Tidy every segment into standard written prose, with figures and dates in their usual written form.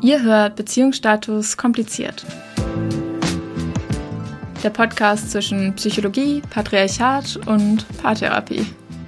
Ihr hört Beziehungsstatus kompliziert. Der Podcast zwischen Psychologie, Patriarchat und Paartherapie.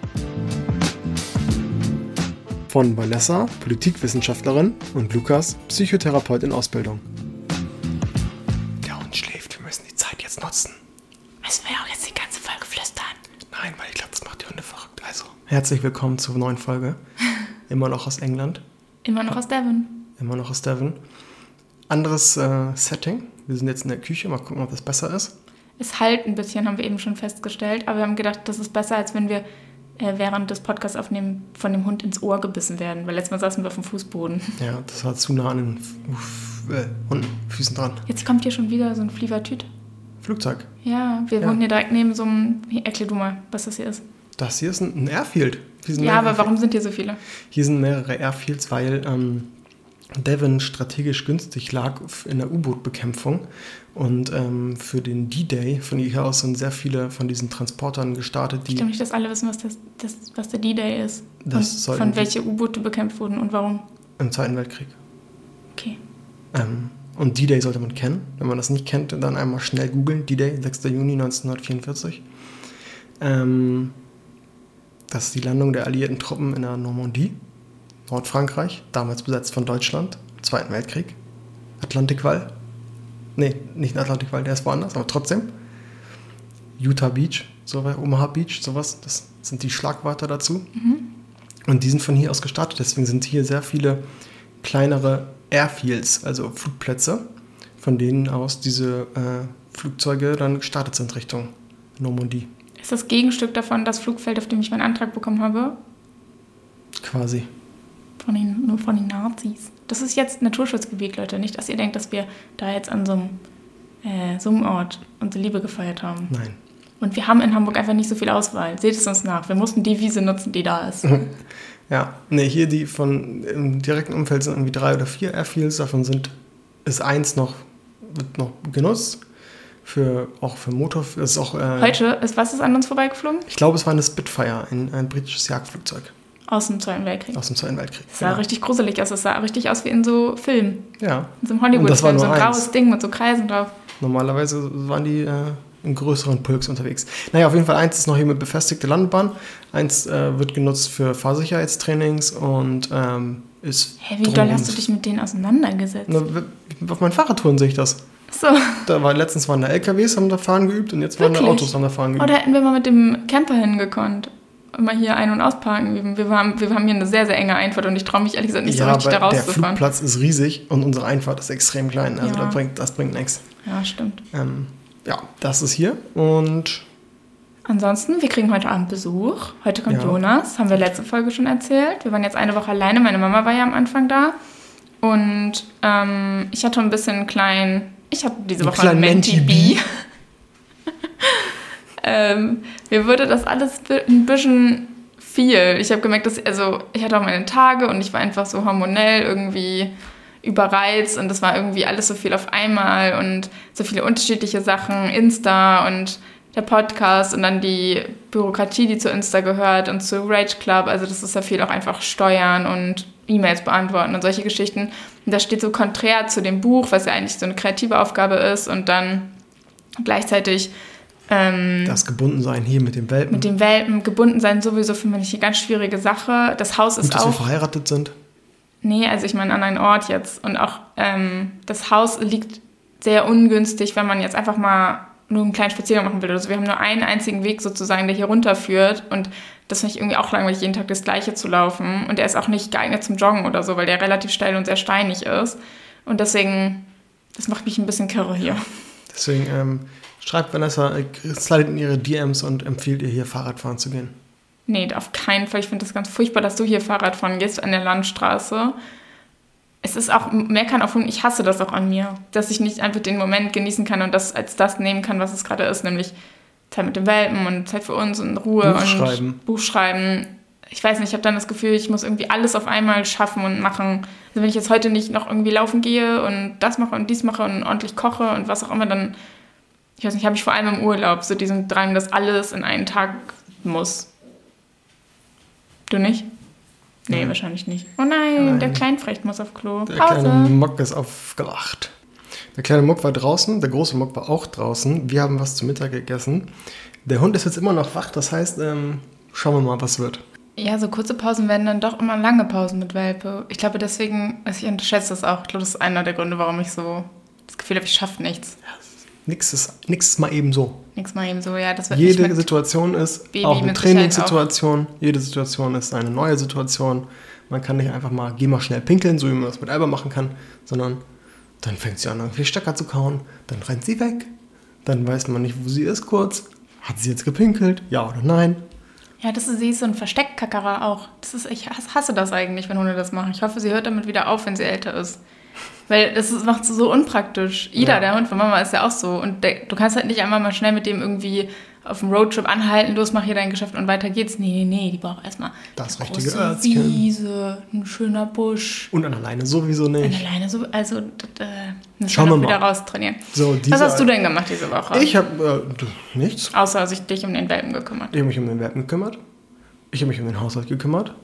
Von Vanessa, Politikwissenschaftlerin, und Lukas, Psychotherapeut in Ausbildung. Der Hund schläft, wir müssen die Zeit jetzt nutzen. Müssen wir auch jetzt die ganze Folge flüstern? Nein, weil ich glaube, das macht die Hunde verrückt. Also, herzlich willkommen zur neuen Folge. Immer noch aus England. Immer noch aus Devon. Immer noch aus Devon. Anderes Setting. Wir sind jetzt in der Küche, mal gucken, ob das besser ist. Es halt ein bisschen, haben wir eben schon festgestellt, aber wir haben gedacht, das ist besser, als wenn wir während des Podcasts aufnehmen, von dem Hund ins Ohr gebissen werden, weil letztes Mal saßen wir auf dem Fußboden. Ja, das war zu nah an den Füßen dran. Jetzt kommt hier schon wieder so ein Flievertüt. Flugzeug. Ja, wir wohnen hier direkt neben so einem... Erklär du mal, was das hier ist. Das hier ist ein Airfield. Ja, aber warum sind hier so viele? Hier sind mehrere Airfields, weil Devon strategisch günstig lag in der U-Boot-Bekämpfung. Und für den D-Day von hier aus sind sehr viele von diesen Transportern gestartet. Ich glaube nicht, dass alle wissen, was der D-Day ist. Von welche U-Boote bekämpft wurden und warum. Im Zweiten Weltkrieg. Okay. Und D-Day sollte man kennen. Wenn man das nicht kennt, dann einmal schnell googeln. D-Day, 6. Juni 1944. Das ist die Landung der alliierten Truppen in der Normandie, Nordfrankreich, damals besetzt von Deutschland, im Zweiten Weltkrieg. Atlantikwall. Nee, nicht Atlantikwall, der ist woanders, aber trotzdem. Utah Beach, Omaha Beach, sowas, das sind die Schlagwörter dazu. Mhm. Und die sind von hier aus gestartet, deswegen sind hier sehr viele kleinere Airfields, also Flugplätze, von denen aus diese Flugzeuge dann gestartet sind Richtung Normandie. Ist das Gegenstück davon das Flugfeld, auf dem ich meinen Antrag bekommen habe? Quasi. Nur von den Nazis. Das ist jetzt Naturschutzgebiet, Leute. Nicht, dass ihr denkt, dass wir da jetzt an so einem Ort unsere Liebe gefeiert haben. Nein. Und wir haben in Hamburg einfach nicht so viel Auswahl. Seht es uns nach. Wir mussten die Wiese nutzen, die da ist. Ja, hier die im direkten Umfeld sind irgendwie 3 oder 4 Airfields. Davon ist eins wird noch genutzt. Auch für Motor. Ist auch, Heute? Was ist an uns vorbeigeflogen? Ich glaube, es war eine Spitfire, ein britisches Jagdflugzeug. Aus dem Zweiten Weltkrieg. Aus dem Zweiten Weltkrieg. Das sah richtig gruselig aus. Das sah richtig aus wie in so Filmen. Ja. In so einem Hollywood-Film. So ein graues Ding mit so Kreisen drauf. Normalerweise waren die in größeren Pulks unterwegs. Naja, auf jeden Fall eins ist noch hier mit befestigter Landebahn. Eins wird genutzt für Fahrsicherheitstrainings und ist... Wie doll hast du dich mit denen auseinandergesetzt? Auf meinen Fahrradtouren sehe ich das. So. Letztens waren da LKWs, haben da fahren geübt und jetzt waren da Autos, haben da fahren geübt. Oder hätten wir mal mit dem Camper hingekonnt. Mal hier ein- und ausparken üben. Wir haben hier eine sehr, sehr enge Einfahrt und ich traue mich ehrlich gesagt nicht so richtig da rauszufahren. Der Flugplatz ist riesig und unsere Einfahrt ist extrem klein. Also das bringt nichts. Ja, stimmt. Das ist hier und... Ansonsten, wir kriegen heute Abend Besuch. Heute kommt Jonas, haben wir letzte Folge schon erzählt. Wir waren jetzt eine Woche alleine, meine Mama war ja am Anfang da. Und ich hatte ein bisschen ich hatte diese Woche ein Menti-B. Mir wurde das alles ein bisschen viel. Ich habe gemerkt, ich hatte auch meine Tage und ich war einfach so hormonell irgendwie überreizt und das war irgendwie alles so viel auf einmal und so viele unterschiedliche Sachen, Insta und der Podcast und dann die Bürokratie, die zu Insta gehört und zu Rage Club. Also das ist ja viel auch einfach Steuern und E-Mails beantworten und solche Geschichten. Und das steht so konträr zu dem Buch, was ja eigentlich so eine kreative Aufgabe ist und dann gleichzeitig das Gebundensein hier mit dem Welpen. Mit dem Welpen, gebunden sein sowieso für mich eine ganz schwierige Sache. Das Haus ist auch... dass wir verheiratet sind? Nee, also ich meine an einen Ort jetzt. Und auch das Haus liegt sehr ungünstig, wenn man jetzt einfach mal nur einen kleinen Spaziergang machen will. Also wir haben nur einen einzigen Weg sozusagen, der hier runterführt. Und das finde ich irgendwie auch langweilig, jeden Tag das Gleiche zu laufen. Und der ist auch nicht geeignet zum Joggen oder so, weil der relativ steil und sehr steinig ist. Und deswegen, das macht mich ein bisschen kirre hier. Deswegen schreibt Vanessa, slidet in ihre DMs und empfiehlt ihr hier Fahrradfahren zu gehen. Nee, auf keinen Fall. Ich finde das ganz furchtbar, dass du hier Fahrradfahren gehst an der Landstraße. Es ist auch, meckern auf Hund, ich hasse das auch an mir, dass ich nicht einfach den Moment genießen kann und das als das nehmen kann, was es gerade ist, nämlich Zeit mit dem Welpen und Zeit für uns und Ruhe und Buch schreiben. Ich weiß nicht, ich habe dann das Gefühl, ich muss irgendwie alles auf einmal schaffen und machen. Also wenn ich jetzt heute nicht noch irgendwie laufen gehe und das mache und dies mache und ordentlich koche und was auch immer, dann, ich weiß nicht, habe ich vor allem im Urlaub so diesen Drang, dass alles in einen Tag muss. Du nicht? Nee, wahrscheinlich nicht. Oh nein, der Kleinfrecht muss auf Klo. Der Pause. kleine Muck ist aufgewacht. Der kleine Muck war draußen, der große Muck war auch draußen. Wir haben was zu Mittag gegessen. Der Hund ist jetzt immer noch wach, das heißt, schauen wir mal, was wird. Ja, so kurze Pausen werden dann doch immer lange Pausen mit Welpe. Ich glaube deswegen, ich unterschätze das auch. Ich glaube, das ist einer der Gründe, warum ich so das Gefühl habe, ich schaffe nichts. Nix ist mal eben so. Nichts mal eben so, ja. Das wird Jede Situation ist Baby auch eine mit Sicherheit Trainingssituation. Jede Situation ist eine neue Situation. Man kann nicht einfach mal, geh mal schnell pinkeln, so wie man das mit Alba machen kann, sondern dann fängt sie an, irgendwie Stöcker zu kauen, dann rennt sie weg, dann weiß man nicht, wo sie ist kurz. Hat sie jetzt gepinkelt? Ja oder nein? Ja, sie ist so ein Versteckkackerer auch. Ich hasse das eigentlich, wenn Hunde das machen. Ich hoffe, sie hört damit wieder auf, wenn sie älter ist. Weil macht sie so unpraktisch. Ida, der Hund von Mama, ist ja auch so. Und du kannst halt nicht einmal mal schnell mit dem irgendwie auf dem Roadtrip anhalten, los, mach hier dein Geschäft und weiter geht's. Nee, die braucht erstmal das eine richtige große Örtchen. Wiese, ein schöner Busch. Und an alleine sowieso nicht. An alleine so, also müssen Schauen wir wir noch wieder mal. raustrainieren. So, Was hast du denn gemacht diese Woche? Ich habe nichts. Außer sich dich um den Welpen gekümmert. Ich habe mich um den Welpen gekümmert. Ich habe mich um den Haushalt gekümmert.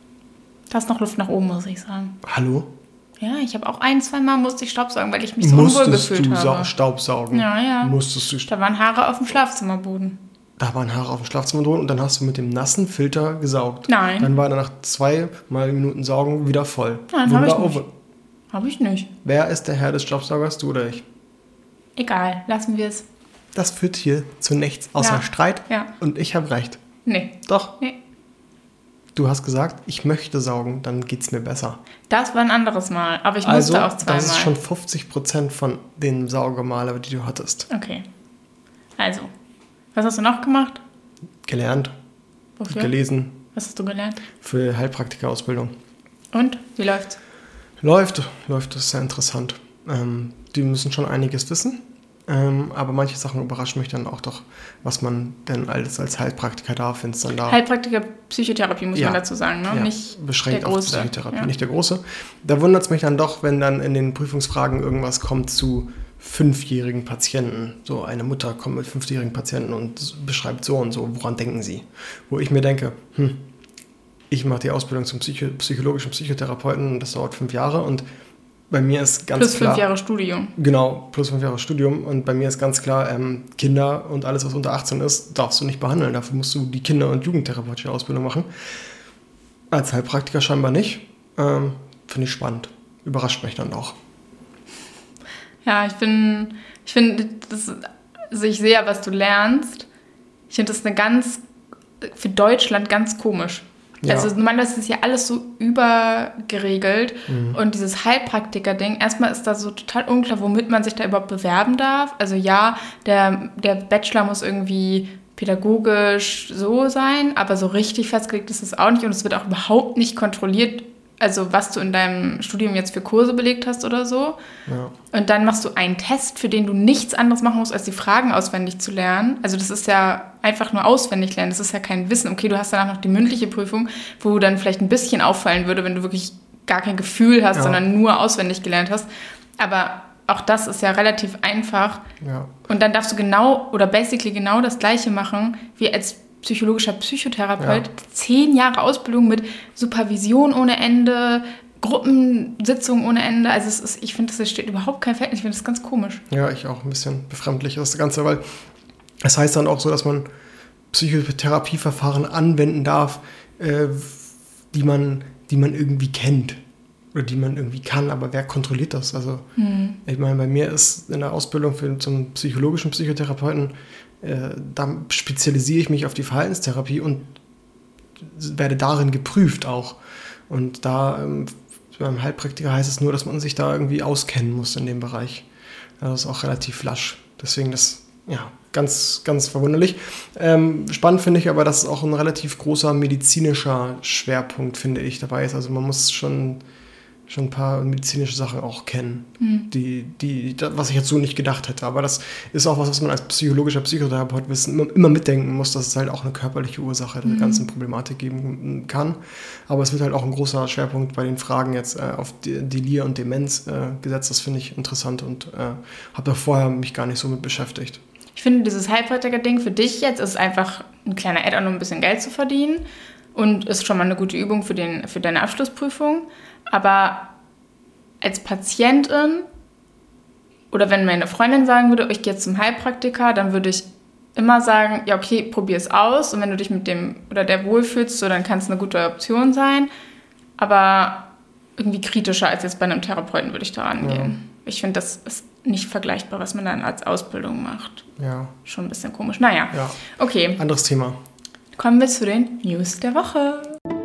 Da ist noch Luft nach oben, muss ich sagen. Hallo? Ja, ich habe auch 1-2 Mal musste ich Staubsaugen, weil ich mich so unwohl gefühlt habe. Staubsaugen? Ja. Musstest du. Da waren Haare auf dem Schlafzimmerboden. Da waren Haare auf dem Schlafzimmerboden und dann hast du mit dem nassen Filter gesaugt. Nein. Dann war er nach 2 Minuten Saugen wieder voll. Nein, habe ich nicht. Habe ich nicht. Wer ist der Herr des Staubsaugers, du oder ich? Egal, lassen wir es. Das führt hier zu nichts außer Streit. Ja. Und ich habe recht. Nee. Doch. Nee. Du hast gesagt, ich möchte saugen, dann geht's mir besser. Das war ein anderes Mal, aber ich musste auch 2 Mal. Das ist schon 50% von den Saugemale, die du hattest. Okay. Also, was hast du noch gemacht? Gelernt. Wofür? Gelesen. Was hast du gelernt? Für Heilpraktika-Ausbildung. Und? Wie läuft's? Läuft, das ist sehr interessant. Die müssen schon einiges wissen, aber manche Sachen überraschen mich dann auch doch, was man denn alles als Heilpraktiker darf, wenn es dann da... Heilpraktiker Psychotherapie muss man dazu sagen, ne? Ja, nicht beschränkt der große. auf Psychotherapie, nicht der große. Da wundert es mich dann doch, wenn dann in den Prüfungsfragen irgendwas kommt zu 5-jährigen Patienten. So eine Mutter kommt mit 5-jährigen Patienten und beschreibt so und so, woran denken sie? Wo ich mir denke, ich mache die Ausbildung zum psychologischen Psychotherapeuten und das dauert 5 Jahre und bei mir ist ganz plus klar... Plus 5 Jahre Studium. Genau, plus 5 Jahre Studium und bei mir ist ganz klar, Kinder und alles, was unter 18 ist, darfst du nicht behandeln. Dafür musst du die Kinder- und Jugendtherapeutische Ausbildung machen. Als Heilpraktiker scheinbar nicht. Finde ich spannend. Überrascht mich dann auch. Ja, ich finde, ich sehe, was du lernst. Ich finde das für Deutschland ganz komisch. Ja. Also normalerweise ist ja alles so übergeregelt und dieses Heilpraktiker-Ding, erstmal ist da so total unklar, womit man sich da überhaupt bewerben darf. Also ja, der Bachelor muss irgendwie pädagogisch so sein, aber so richtig festgelegt ist es auch nicht und es wird auch überhaupt nicht kontrolliert, also was du in deinem Studium jetzt für Kurse belegt hast oder so. Ja. Und dann machst du einen Test, für den du nichts anderes machen musst, als die Fragen auswendig zu lernen. Also das ist ja einfach nur auswendig lernen, das ist ja kein Wissen. Okay, du hast danach noch die mündliche Prüfung, wo dann vielleicht ein bisschen auffallen würde, wenn du wirklich gar kein Gefühl hast, sondern nur auswendig gelernt hast. Aber auch das ist ja relativ einfach. Ja. Und dann darfst du basically genau das Gleiche machen, wie als psychologischer Psychotherapeut, 10 Jahre Ausbildung mit Supervision ohne Ende, Gruppensitzungen ohne Ende. Also ich finde, das steht überhaupt kein Verhältnis. Ich finde das ganz komisch. Ja, ich auch ein bisschen befremdlich das Ganze, weil es heißt dann auch so, dass man Psychotherapieverfahren anwenden darf, die man irgendwie kennt oder die man irgendwie kann, aber wer kontrolliert das? Also ich meine, bei mir ist in der Ausbildung zum psychologischen Psychotherapeuten da spezialisiere ich mich auf die Verhaltenstherapie und werde darin geprüft auch. Und da beim Heilpraktiker heißt es nur, dass man sich da irgendwie auskennen muss in dem Bereich. Das ist auch relativ lasch. Deswegen das, ganz, ganz verwunderlich. Spannend finde ich aber, dass es auch ein relativ großer medizinischer Schwerpunkt, finde ich, dabei ist. Also man muss schon ein paar medizinische Sachen auch kennen, was ich jetzt so nicht gedacht hätte. Aber das ist auch was man als psychologischer Psychotherapeut immer mitdenken muss, dass es halt auch eine körperliche Ursache der ganzen Problematik geben kann. Aber es wird halt auch ein großer Schwerpunkt bei den Fragen jetzt auf Delir und Demenz gesetzt. Das finde ich interessant und habe da vorher mich gar nicht so mit beschäftigt. Ich finde, dieses Heilpraktiker-Ding für dich jetzt ist einfach ein kleiner Add-on, um ein bisschen Geld zu verdienen. und ist schon mal eine gute Übung für deine Abschlussprüfung. Aber als Patientin oder wenn meine Freundin sagen würde, ich gehe jetzt zum Heilpraktiker, dann würde ich immer sagen, ja okay, probier es aus und wenn du dich mit dem oder der wohlfühlst, so, dann kann es eine gute Option sein. Aber irgendwie kritischer als jetzt bei einem Therapeuten würde ich da rangehen. Ich finde, das ist nicht vergleichbar, was man dann als Ausbildung macht. Ja. Schon ein bisschen komisch. Naja, Ja. Okay. Anderes Thema. Kommen wir zu den News der Woche.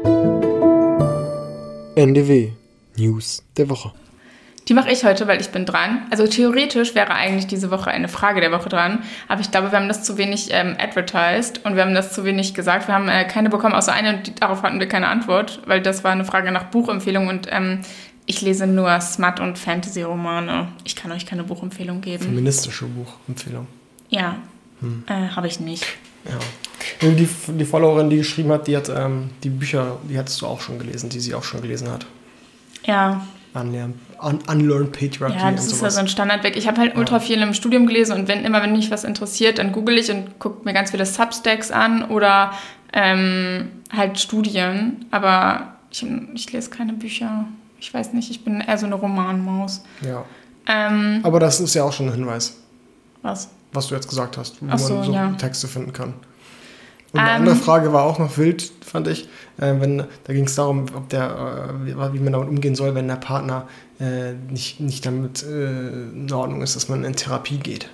NDW. News der Woche. Die mache ich heute, weil ich bin dran. Also theoretisch wäre eigentlich diese Woche eine Frage der Woche dran, aber ich glaube, wir haben das zu wenig advertised und wir haben das zu wenig gesagt. Wir haben keine bekommen, außer eine und darauf hatten wir keine Antwort, weil das war eine Frage nach Buchempfehlung und ich lese nur Smut- und Fantasy-Romane. Ich kann euch keine Buchempfehlung geben. Feministische Buchempfehlung. Ja, habe ich nicht. Ja. Die Followerin, die geschrieben hat, die hat die Bücher, die hattest du auch schon gelesen, die sie auch schon gelesen hat. Ja. Unlearned Patriarchy. Ja, das ist ja so ein Standardweg. Ich habe halt ultra viel im Studium gelesen und wenn mich was interessiert, dann google ich und gucke mir ganz viele Substacks an oder halt Studien. Aber ich lese keine Bücher. Ich weiß nicht, ich bin eher so eine Romanmaus. Ja. Aber das ist ja auch schon ein Hinweis. Was du jetzt gesagt hast, wo man so Texte finden kann. Und eine andere Frage war auch noch wild, fand ich. Da ging es darum, wie man damit umgehen soll, wenn der Partner nicht damit in Ordnung ist, dass man in Therapie geht.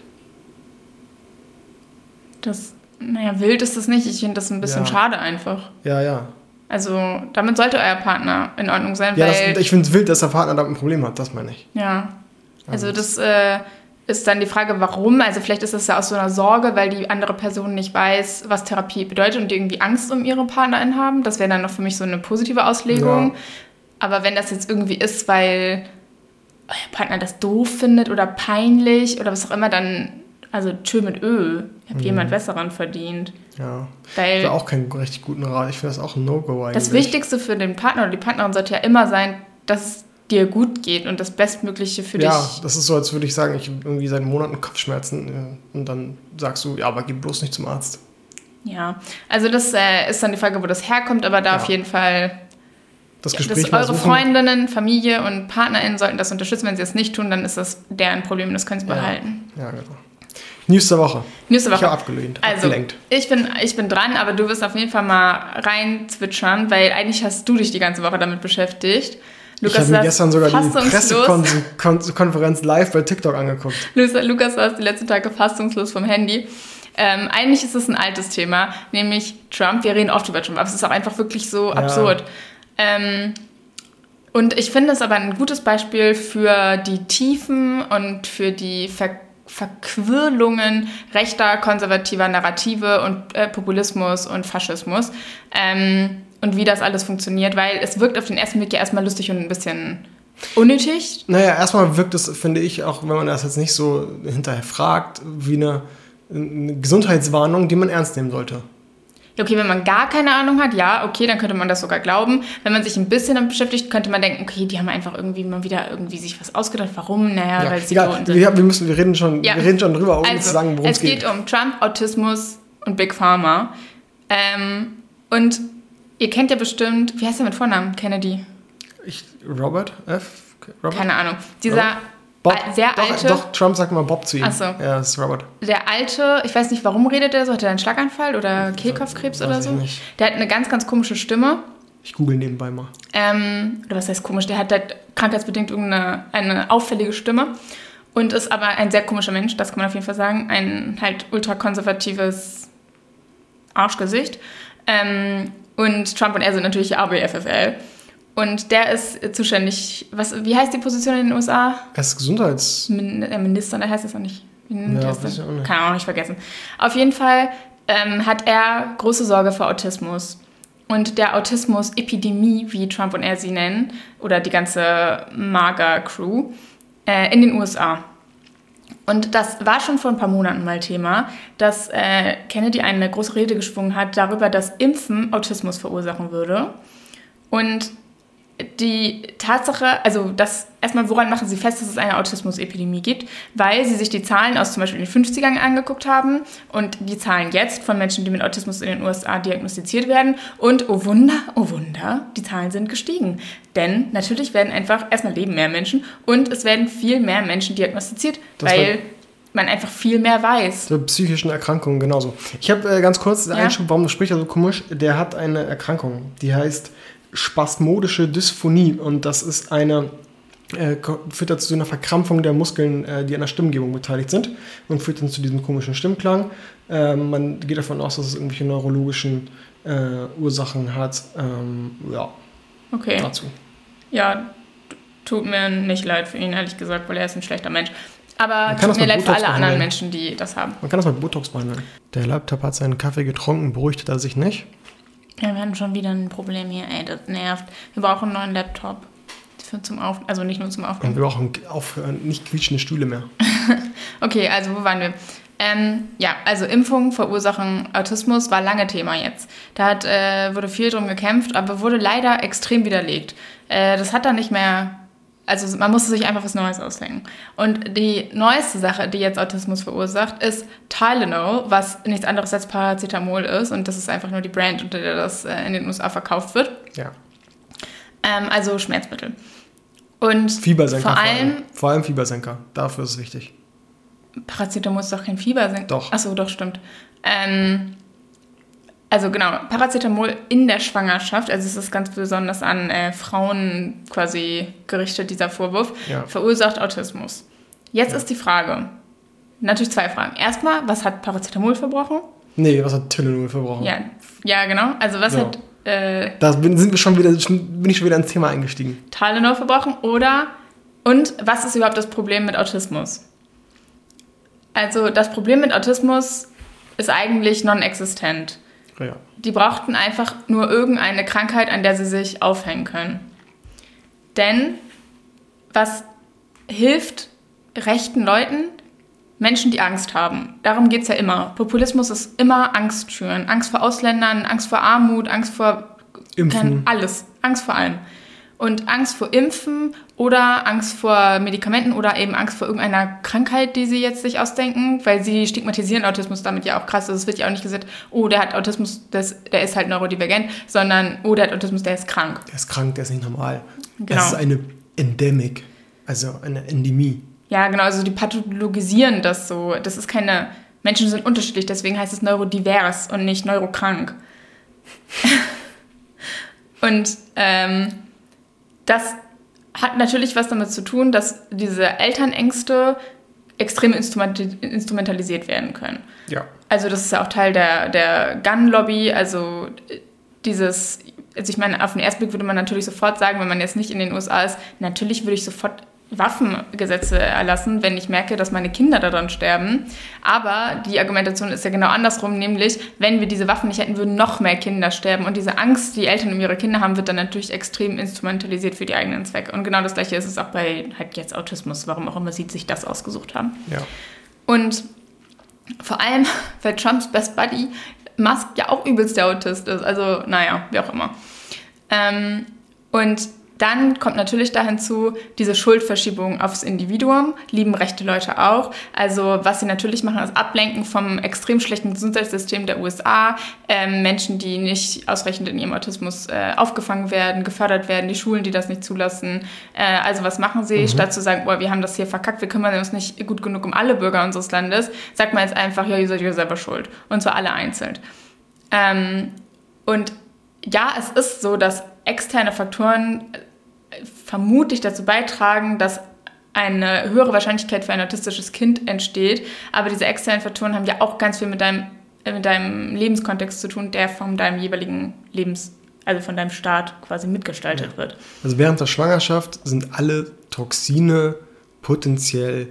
Wild ist das nicht. Ich finde das ein bisschen schade einfach. Ja. Also damit sollte euer Partner in Ordnung sein, ja, weil... ich finde es wild, dass der Partner damit ein Problem hat, das meine ich. Ja, also das ist dann die Frage, warum. Also vielleicht ist das ja aus so einer Sorge, weil die andere Person nicht weiß, was Therapie bedeutet und die irgendwie Angst um ihre Partnerin haben. Das wäre dann noch für mich so eine positive Auslegung. Ja. Aber wenn das jetzt irgendwie ist, weil euer Partner das doof findet oder peinlich oder was auch immer, dann, also tschö mit Ö, ihr habt jemand Besseren verdient. Ja, das war auch keinen richtig guten Rat. Ich finde das auch ein No-Go eigentlich. Das Wichtigste für den Partner oder die Partnerin sollte ja immer sein, dass es dir gut geht und das Bestmögliche für dich. Ja, das ist so, als würde ich sagen, ich habe irgendwie seit Monaten Kopfschmerzen und dann sagst du, ja, aber geh bloß nicht zum Arzt. Ja, also das ist dann die Frage, wo das herkommt, aber da auf jeden Fall das Gespräch eure Freundinnen, Familie und PartnerInnen sollten das unterstützen. Wenn sie das nicht tun, dann ist das deren Problem, das können sie behalten. Ja, genau. News der Woche. Ich habe abgelenkt. Ich bin dran, aber du wirst auf jeden Fall mal reinzwitschern, weil eigentlich hast du dich die ganze Woche damit beschäftigt. Lukas, ich habe mir gestern sogar die Pressekonferenz live bei TikTok angeguckt. Lukas saß die letzten Tage fassungslos vom Handy. Eigentlich ist es ein altes Thema, nämlich Trump. Wir reden oft über Trump, aber es ist auch einfach wirklich so absurd. Und ich finde es aber ein gutes Beispiel für die Tiefen und für die Verquirlungen rechter, konservativer Narrative und Populismus und Faschismus. Und wie das alles funktioniert, weil es wirkt auf den ersten Blick ja erstmal lustig und ein bisschen unnötig. Naja, erstmal wirkt es, finde ich, auch wenn man das jetzt nicht so hinterher fragt, wie eine Gesundheitswarnung, die man ernst nehmen sollte. Ja, okay, wenn man gar keine Ahnung hat, ja, okay, dann könnte man das sogar glauben. Wenn man sich ein bisschen damit beschäftigt, könnte man denken, okay, die haben einfach irgendwie mal wieder sich was ausgedacht. Warum? Naja, weil sie so und so. Wir reden schon drüber, um zu sagen, worum es geht. Es geht um Trump, Autismus und Big Pharma. Und ihr kennt ja bestimmt, wie heißt er mit Vornamen? Kennedy. Robert F. Robert? Keine Ahnung. Dieser alte... Doch, Trump sagt mal Bob zu ihm. Ach so. Ja, das ist Robert. Der alte, ich weiß nicht, warum redet er so? Hat er einen Schlaganfall oder Kehlkopfkrebs oder so? Nicht. Der hat eine ganz, ganz komische Stimme. Ich google nebenbei mal. Oder was heißt komisch? Der hat halt krankheitsbedingt eine auffällige Stimme und ist aber ein sehr komischer Mensch, das kann man auf jeden Fall sagen. Ein halt ultrakonservatives Arschgesicht. Und Trump und er sind natürlich ABFFL. Und der ist zuständig, wie heißt die Position in den USA? Er ist Minister, da heißt es auch nicht. Ja, weiß ich auch nicht. Kann auch nicht vergessen. Auf jeden Fall hat er große Sorge vor Autismus. Und der Autismus-Epidemie, wie Trump und er sie nennen, oder die ganze MAGA-Crew, in den USA. Und das war schon vor ein paar Monaten mal Thema, dass Kennedy eine große Rede geschwungen hat darüber, dass Impfen Autismus verursachen würde. Und die Tatsache, also erstmal, woran machen Sie fest, dass es eine Autismus-Epidemie gibt? Weil Sie sich die Zahlen aus zum Beispiel den 50ern angeguckt haben und die Zahlen jetzt von Menschen, die mit Autismus in den USA diagnostiziert werden. Und oh Wunder, die Zahlen sind gestiegen. Denn natürlich werden erstmal leben mehr Menschen und es werden viel mehr Menschen diagnostiziert, weil man einfach viel mehr weiß. Zur psychischen Erkrankungen genauso. Ich habe ganz kurz den Einschub, warum spricht er so komisch? Der hat eine Erkrankung, die heißt spasmodische Dysphonie und das ist führt dazu einer Verkrampfung der Muskeln, die an der Stimmgebung beteiligt sind und führt dann zu diesem komischen Stimmklang. Man geht davon aus, dass es irgendwelche neurologischen Ursachen hat. Okay. Dazu. Ja, tut mir nicht leid für ihn, ehrlich gesagt, weil er ist ein schlechter Mensch. Aber tut mir leid für alle anderen Menschen, die das haben. Man kann das mit Botox behandeln. Der Laptop hat seinen Kaffee getrunken, beruhigt er sich nicht. Ja, wir haben schon wieder ein Problem hier, ey, das nervt. Wir brauchen einen neuen Laptop. Also nicht nur zum Aufnehmen. Und wir brauchen nicht quietschende Stühle mehr. Okay, also wo waren wir? Also Impfungen verursachen Autismus war lange Thema jetzt. Da wurde viel drum gekämpft, aber wurde leider extrem widerlegt. Das hat dann nicht mehr... Also man musste sich einfach was Neues ausdenken. Und die neueste Sache, die jetzt Autismus verursacht, ist Tylenol, was nichts anderes als Paracetamol ist. Und das ist einfach nur die Brand, unter der das in den USA verkauft wird. Ja. Also Schmerzmittel. Und Fiebersenker vor allem Fiebersenker. Dafür ist es wichtig. Paracetamol ist doch kein Fiebersenker. Doch. Achso, doch, stimmt. Also genau, Paracetamol in der Schwangerschaft, also es ist ganz besonders an Frauen quasi gerichtet, dieser Vorwurf, verursacht Autismus. Jetzt ist die Frage, natürlich zwei Fragen. Erstmal, was hat Paracetamol verbrochen? Nee, was hat Tylenol verbrochen? Ja, genau. Also was hat... Da bin ich schon wieder ins Thema eingestiegen. Tylenol verbrochen und was ist überhaupt das Problem mit Autismus? Also das Problem mit Autismus ist eigentlich non-existent. Ja. Die brauchten einfach nur irgendeine Krankheit, an der sie sich aufhängen können. Denn was hilft rechten Leuten? Menschen, die Angst haben. Darum geht es ja immer. Populismus ist immer Angst schüren. Angst vor Ausländern, Angst vor Armut, Angst vor Impfen. Alles. Angst vor allem. Und Angst vor Impfen oder Angst vor Medikamenten oder eben Angst vor irgendeiner Krankheit, die sie jetzt sich ausdenken, weil sie stigmatisieren Autismus damit ja auch krass. Also es wird ja auch nicht gesagt, oh, der hat Autismus, der ist halt neurodivergent, sondern, oh, der hat Autismus, der ist krank. Der ist krank, der ist nicht normal. Genau. Das ist eine Endemik, also eine Endemie. Ja, genau, also die pathologisieren das so. Das ist keine, Menschen sind unterschiedlich, deswegen heißt es neurodivers und nicht neurokrank. Und das hat natürlich was damit zu tun, dass diese Elternängste extrem instrumentalisiert werden können. Ja. Also das ist ja auch Teil der Gun-Lobby, also ich meine, auf den ersten Blick würde man natürlich sofort sagen, wenn man jetzt nicht in den USA ist, natürlich würde ich sofort Waffengesetze erlassen, wenn ich merke, dass meine Kinder daran sterben. Aber die Argumentation ist ja genau andersrum, nämlich, wenn wir diese Waffen nicht hätten, würden noch mehr Kinder sterben. Und diese Angst, die Eltern um ihre Kinder haben, wird dann natürlich extrem instrumentalisiert für die eigenen Zwecke. Und genau das Gleiche ist es auch bei halt jetzt Autismus, warum auch immer sie sich das ausgesucht haben. Ja. Und vor allem, weil Trumps Best Buddy Musk ja auch übelst der Autist ist. Also, naja, wie auch immer. Und dann kommt natürlich da hinzu diese Schuldverschiebung aufs Individuum, lieben rechte Leute auch. Also was sie natürlich machen, ist ablenken vom extrem schlechten Gesundheitssystem der USA, Menschen, die nicht ausreichend in ihrem Autismus aufgefangen werden, gefördert werden, die Schulen, die das nicht zulassen. Also was machen sie? Statt zu sagen, oh, wir haben das hier verkackt, wir kümmern uns nicht gut genug um alle Bürger unseres Landes, sagt man jetzt einfach, ja, ihr seid ja selber schuld. Und zwar alle einzeln. Und ja, es ist so, dass externe Faktoren vermutlich dazu beitragen, dass eine höhere Wahrscheinlichkeit für ein autistisches Kind entsteht. Aber diese externen Faktoren haben ja auch ganz viel mit deinem Lebenskontext zu tun, der von deinem jeweiligen also von deinem Staat quasi mitgestaltet wird. Also während der Schwangerschaft sind alle Toxine potenziell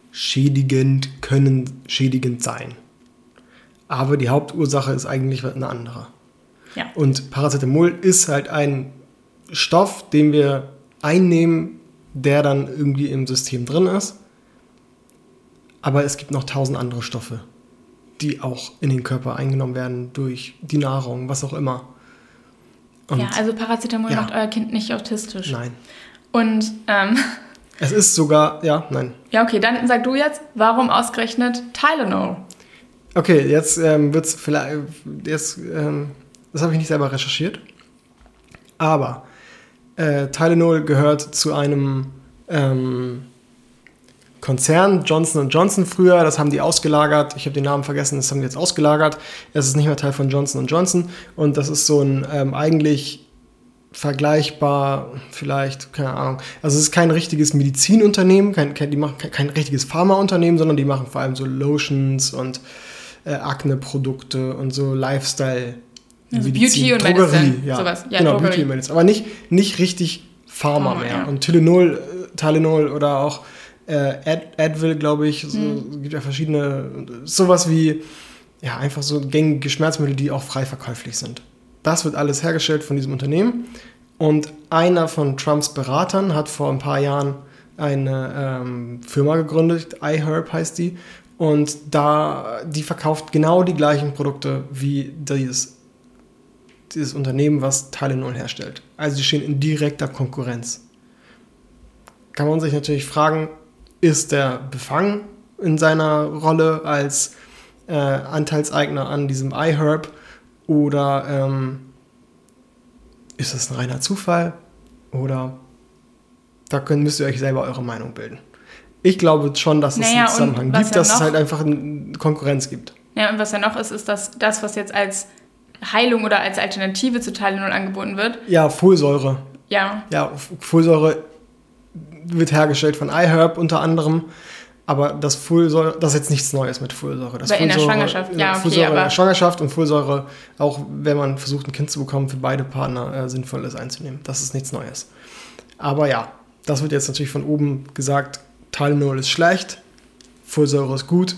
können schädigend sein. Aber die Hauptursache ist eigentlich eine andere. Ja. Und Paracetamol ist halt ein Stoff, den wir einnehmen, der dann irgendwie im System drin ist. Aber es gibt noch 1000 andere Stoffe, die auch in den Körper eingenommen werden durch die Nahrung, was auch immer. Und ja, also Paracetamol macht euer Kind nicht autistisch. Nein. Und, Es ist sogar, nein. Ja, okay, dann sag du jetzt, warum ausgerechnet Tylenol? Okay, jetzt wird's vielleicht, das habe ich nicht selber recherchiert, aber Tylenol gehört zu einem Konzern, Johnson & Johnson früher, das haben die ausgelagert, ich habe den Namen vergessen, das haben die jetzt ausgelagert, es ist nicht mehr Teil von Johnson & Johnson und das ist so ein eigentlich vergleichbar, vielleicht, keine Ahnung, also es ist kein richtiges Medizinunternehmen, die machen kein richtiges Pharmaunternehmen, sondern die machen vor allem so Lotions und Akne-Produkte und so Lifestyle, also Medizin, Beauty und Drogerie, Medicine, ja. sowas. Ja, genau, Drogerie. Beauty und Medicine, aber nicht richtig Pharma mehr. Ja. Und Tylenol oder auch Advil, glaube ich, gibt ja verschiedene, sowas wie, einfach so gängige Schmerzmittel, die auch frei verkäuflich sind. Das wird alles hergestellt von diesem Unternehmen und einer von Trumps Beratern hat vor ein paar Jahren eine Firma gegründet, iHerb heißt die, und die verkauft genau die gleichen Produkte wie dieses Unternehmen, was Tylenol herstellt. Also die stehen in direkter Konkurrenz. Kann man sich natürlich fragen, ist der befangen in seiner Rolle als Anteilseigner an diesem iHerb oder ist das ein reiner Zufall oder müsst ihr euch selber eure Meinung bilden. Ich glaube schon, dass es einen Zusammenhang gibt, dass es halt einfach eine Konkurrenz gibt. Ja, und was ja noch ist, dass das, was jetzt als Heilung oder als Alternative zu Tylenol angeboten wird. Ja, Folsäure. Ja. Ja, Folsäure wird hergestellt von iHerb unter anderem, aber das ist jetzt nichts Neues mit Folsäure. Aber in der Schwangerschaft, ja, okay. Folsäure in der Schwangerschaft und Folsäure, auch wenn man versucht, ein Kind zu bekommen, für beide Partner sinnvoll ist einzunehmen. Das ist nichts Neues. Aber ja, das wird jetzt natürlich von oben gesagt, Tylenol ist schlecht, Folsäure ist gut.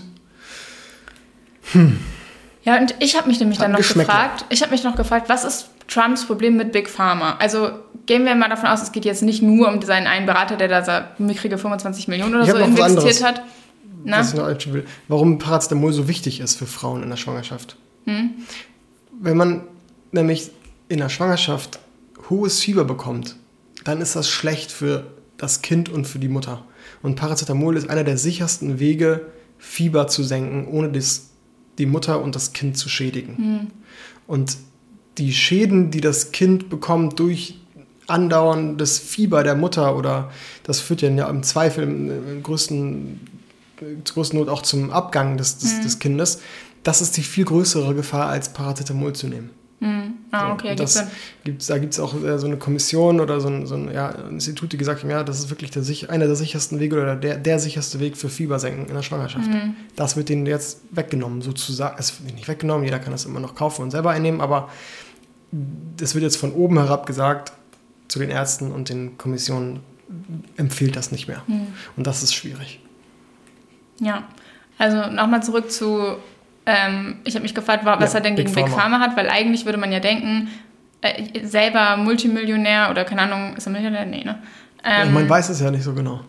Ja, und ich habe mich nämlich dann noch gefragt, was ist Trumps Problem mit Big Pharma? Also gehen wir mal davon aus, es geht jetzt nicht nur um seinen einen Berater, der da mickrige 25 Millionen oder so investiert hat. Was ich noch einstellen will. Warum Paracetamol so wichtig ist für Frauen in der Schwangerschaft. Wenn man nämlich in der Schwangerschaft hohes Fieber bekommt, dann ist das schlecht für das Kind und für die Mutter. Und Paracetamol ist einer der sichersten Wege, Fieber zu senken, ohne die Mutter und das Kind zu schädigen. Und die Schäden, die das Kind bekommt durch andauerndes Fieber der Mutter, oder das führt ja im Zweifel zur größten Not auch zum Abgang des Kindes, das ist die viel größere Gefahr, als Paracetamol zu nehmen. Okay, da gibt es auch so eine Kommission oder so ein Institut, die gesagt haben, ja, das ist wirklich einer der sichersten Wege oder der sicherste Weg für Fiebersenken in der Schwangerschaft. Das wird denen jetzt weggenommen, sozusagen. Es wird nicht weggenommen, jeder kann das immer noch kaufen und selber einnehmen, aber das wird jetzt von oben herab gesagt, zu den Ärzten und den Kommissionen empfiehlt das nicht mehr. Und das ist schwierig. Ja, also nochmal zurück zu ich habe mich gefragt, was er denn gegen Big Pharma hat, weil eigentlich würde man ja denken, selber Multimillionär oder keine Ahnung, ist er Millionär? Nee, ne? Man weiß es ja nicht so genau.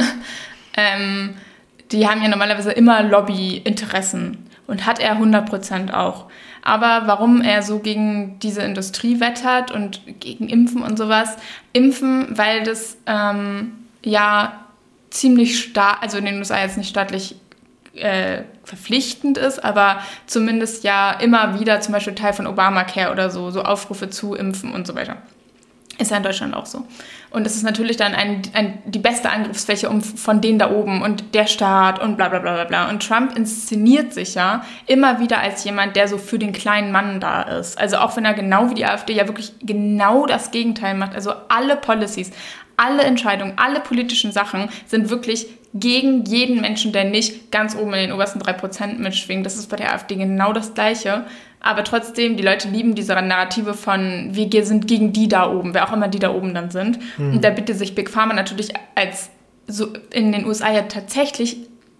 Die haben ja normalerweise immer Lobbyinteressen und hat er 100% auch. Aber warum er so gegen diese Industrie wettert und gegen Impfen und sowas? Impfen, weil das ziemlich stark, also in den USA jetzt nicht staatlich verpflichtend ist, aber zumindest ja immer wieder zum Beispiel Teil von Obamacare oder so Aufrufe zu impfen und so weiter. Ist ja in Deutschland auch so. Und es ist natürlich dann die beste Angriffsfläche von denen da oben und der Staat und bla bla bla bla bla. Und Trump inszeniert sich ja immer wieder als jemand, der so für den kleinen Mann da ist. Also auch wenn er genau wie die AfD ja wirklich genau das Gegenteil macht. Also alle Policies, alle Entscheidungen, alle politischen Sachen sind wirklich gegen jeden Menschen, der nicht ganz oben in den obersten 3% mitschwingt. Das ist bei der AfD genau das Gleiche. Aber trotzdem, die Leute lieben diese Narrative von, wir sind gegen die da oben, wer auch immer die da oben dann sind. Und da bietet sich Big Pharma natürlich als so in den USA ja tatsächlich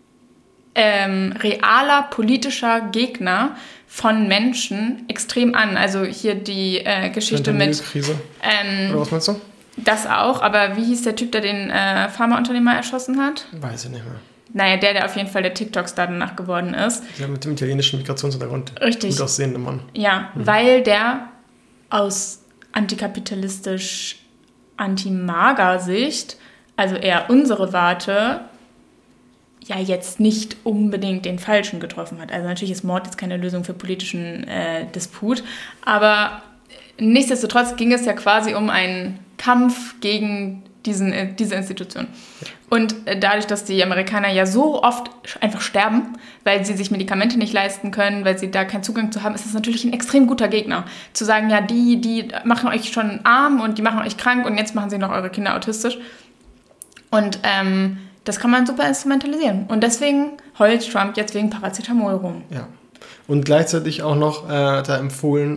realer politischer Gegner von Menschen extrem an. Also hier die Geschichte mit... Oder was meinst du? Das auch, aber wie hieß der Typ, der den Pharmaunternehmer erschossen hat? Weiß ich nicht mehr. Naja, der auf jeden Fall der TikTok-Star danach geworden ist. Ja, mit dem italienischen Migrationshintergrund. Richtig. Gut aussehende Mann. Ja, weil der aus antikapitalistisch, anti-Mager-Sicht, also eher unsere Warte, ja jetzt nicht unbedingt den Falschen getroffen hat. Also natürlich ist Mord jetzt keine Lösung für politischen Disput, aber nichtsdestotrotz ging es ja quasi um einen Kampf gegen diese Institution. Und dadurch, dass die Amerikaner ja so oft einfach sterben, weil sie sich Medikamente nicht leisten können, weil sie da keinen Zugang zu haben, ist das natürlich ein extrem guter Gegner. Zu sagen, ja, die machen euch schon arm und die machen euch krank und jetzt machen sie noch eure Kinder autistisch. Und das kann man super instrumentalisieren. Und deswegen heult Trump jetzt wegen Paracetamol rum. Ja. Und gleichzeitig auch noch da empfohlen,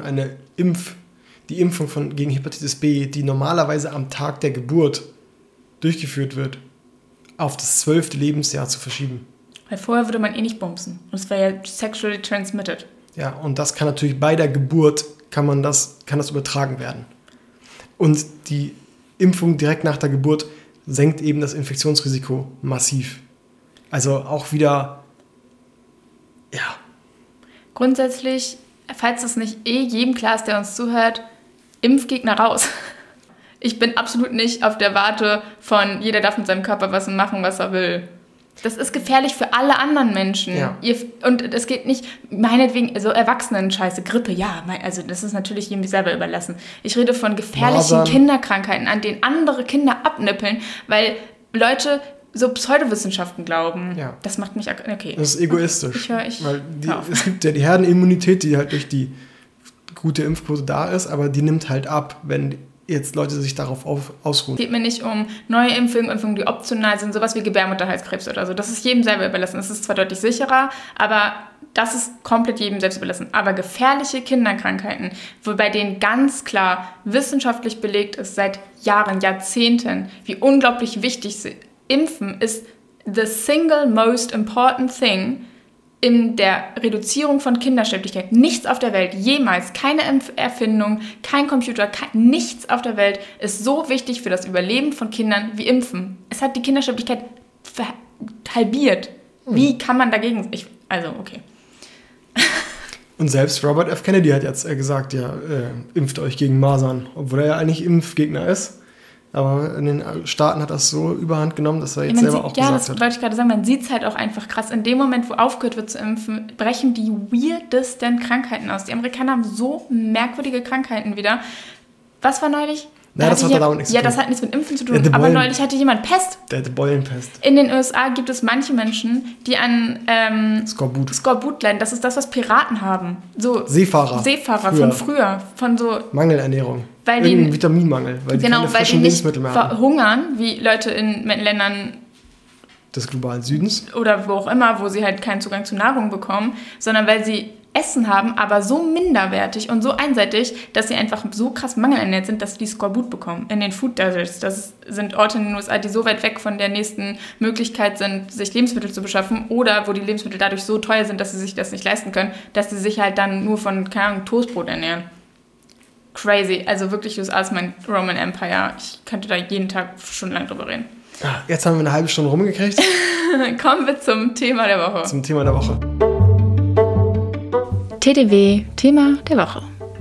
die Impfung gegen Hepatitis B, die normalerweise am Tag der Geburt durchgeführt wird, auf das 12. Lebensjahr zu verschieben. Weil vorher würde man nicht bumsen. Und es wäre ja sexually transmitted. Ja, und das kann natürlich bei der Geburt, kann das übertragen werden. Und die Impfung direkt nach der Geburt senkt eben das Infektionsrisiko massiv. Also auch wieder, ja. Grundsätzlich, falls das nicht jedem klar ist, der uns zuhört, Impfgegner raus. Ich bin absolut nicht auf der Warte von, jeder darf mit seinem Körper was machen, was er will. Das ist gefährlich für alle anderen Menschen. Ja. Und es geht nicht, meinetwegen, so Erwachsenen-Scheiße, Grippe, ja, also das ist natürlich jedem selber überlassen. Ich rede von gefährlichen Masern. Kinderkrankheiten, an denen andere Kinder abnippeln, weil Leute so Pseudowissenschaften glauben. Ja. Das macht mich, okay. Das ist egoistisch. Hör Es gibt ja die Herdenimmunität, die halt durch die gute Impfquote da ist, aber die nimmt halt ab, wenn jetzt Leute sich darauf ausruhen. Es geht mir nicht um neue Impfungen, die optional sind, sowas wie Gebärmutterhalskrebs oder so. Das ist jedem selber überlassen. Das ist zwar deutlich sicherer, aber das ist komplett jedem selbst überlassen. Aber gefährliche Kinderkrankheiten, bei denen ganz klar wissenschaftlich belegt ist, seit Jahren, Jahrzehnten, wie unglaublich wichtig sie Impfen ist the single most important thing in der Reduzierung von Kindersterblichkeit. Nichts auf der Welt, jemals, keine Erfindung, kein Computer, nichts auf der Welt ist so wichtig für das Überleben von Kindern wie Impfen. Es hat die Kindersterblichkeit halbiert. Wie kann man dagegen... okay. Und selbst Robert F. Kennedy hat jetzt gesagt, ja, impft euch gegen Masern, obwohl er ja eigentlich Impfgegner ist. Aber in den Staaten hat das so überhand genommen, dass er jetzt selber auch gesagt hat. Ja, das wollte ich gerade sagen, man sieht es halt auch einfach krass. In dem Moment, wo aufgehört wird zu impfen, brechen die weirdesten Krankheiten aus. Die Amerikaner haben so merkwürdige Krankheiten wieder. Was war neulich? Nein, das hat damit nichts zu tun. Ja, das hat nichts mit Impfen zu tun. Aber neulich hatte jemand Pest. Der hatte Beulenpest. In den USA gibt es manche Menschen, die an Skorbut leiden. Das ist das, was Piraten haben. So Seefahrer von früher. Von so Mangelernährung. Irgendein Vitaminmangel. Weil die keine frischen Lebensmittel mehr haben. Verhungern, wie Leute in Ländern des globalen Südens. Oder wo auch immer, wo sie halt keinen Zugang zu Nahrung bekommen, sondern weil sie Essen haben, aber so minderwertig und so einseitig, dass sie einfach so krass mangelernährt sind, dass sie die Skorbut bekommen. In den Food Deserts, das sind Orte in den USA, die so weit weg von der nächsten Möglichkeit sind, sich Lebensmittel zu beschaffen oder wo die Lebensmittel dadurch so teuer sind, dass sie sich das nicht leisten können, dass sie sich halt dann nur von, keine Ahnung, Toastbrot ernähren. Crazy. Also wirklich, USA ist mein Roman Empire. Ich könnte da jeden Tag stundenlang drüber reden. Jetzt haben wir eine halbe Stunde rumgekriegt. Kommen wir zum Thema der Woche. Zum Thema der Woche. TDW, Thema der Woche.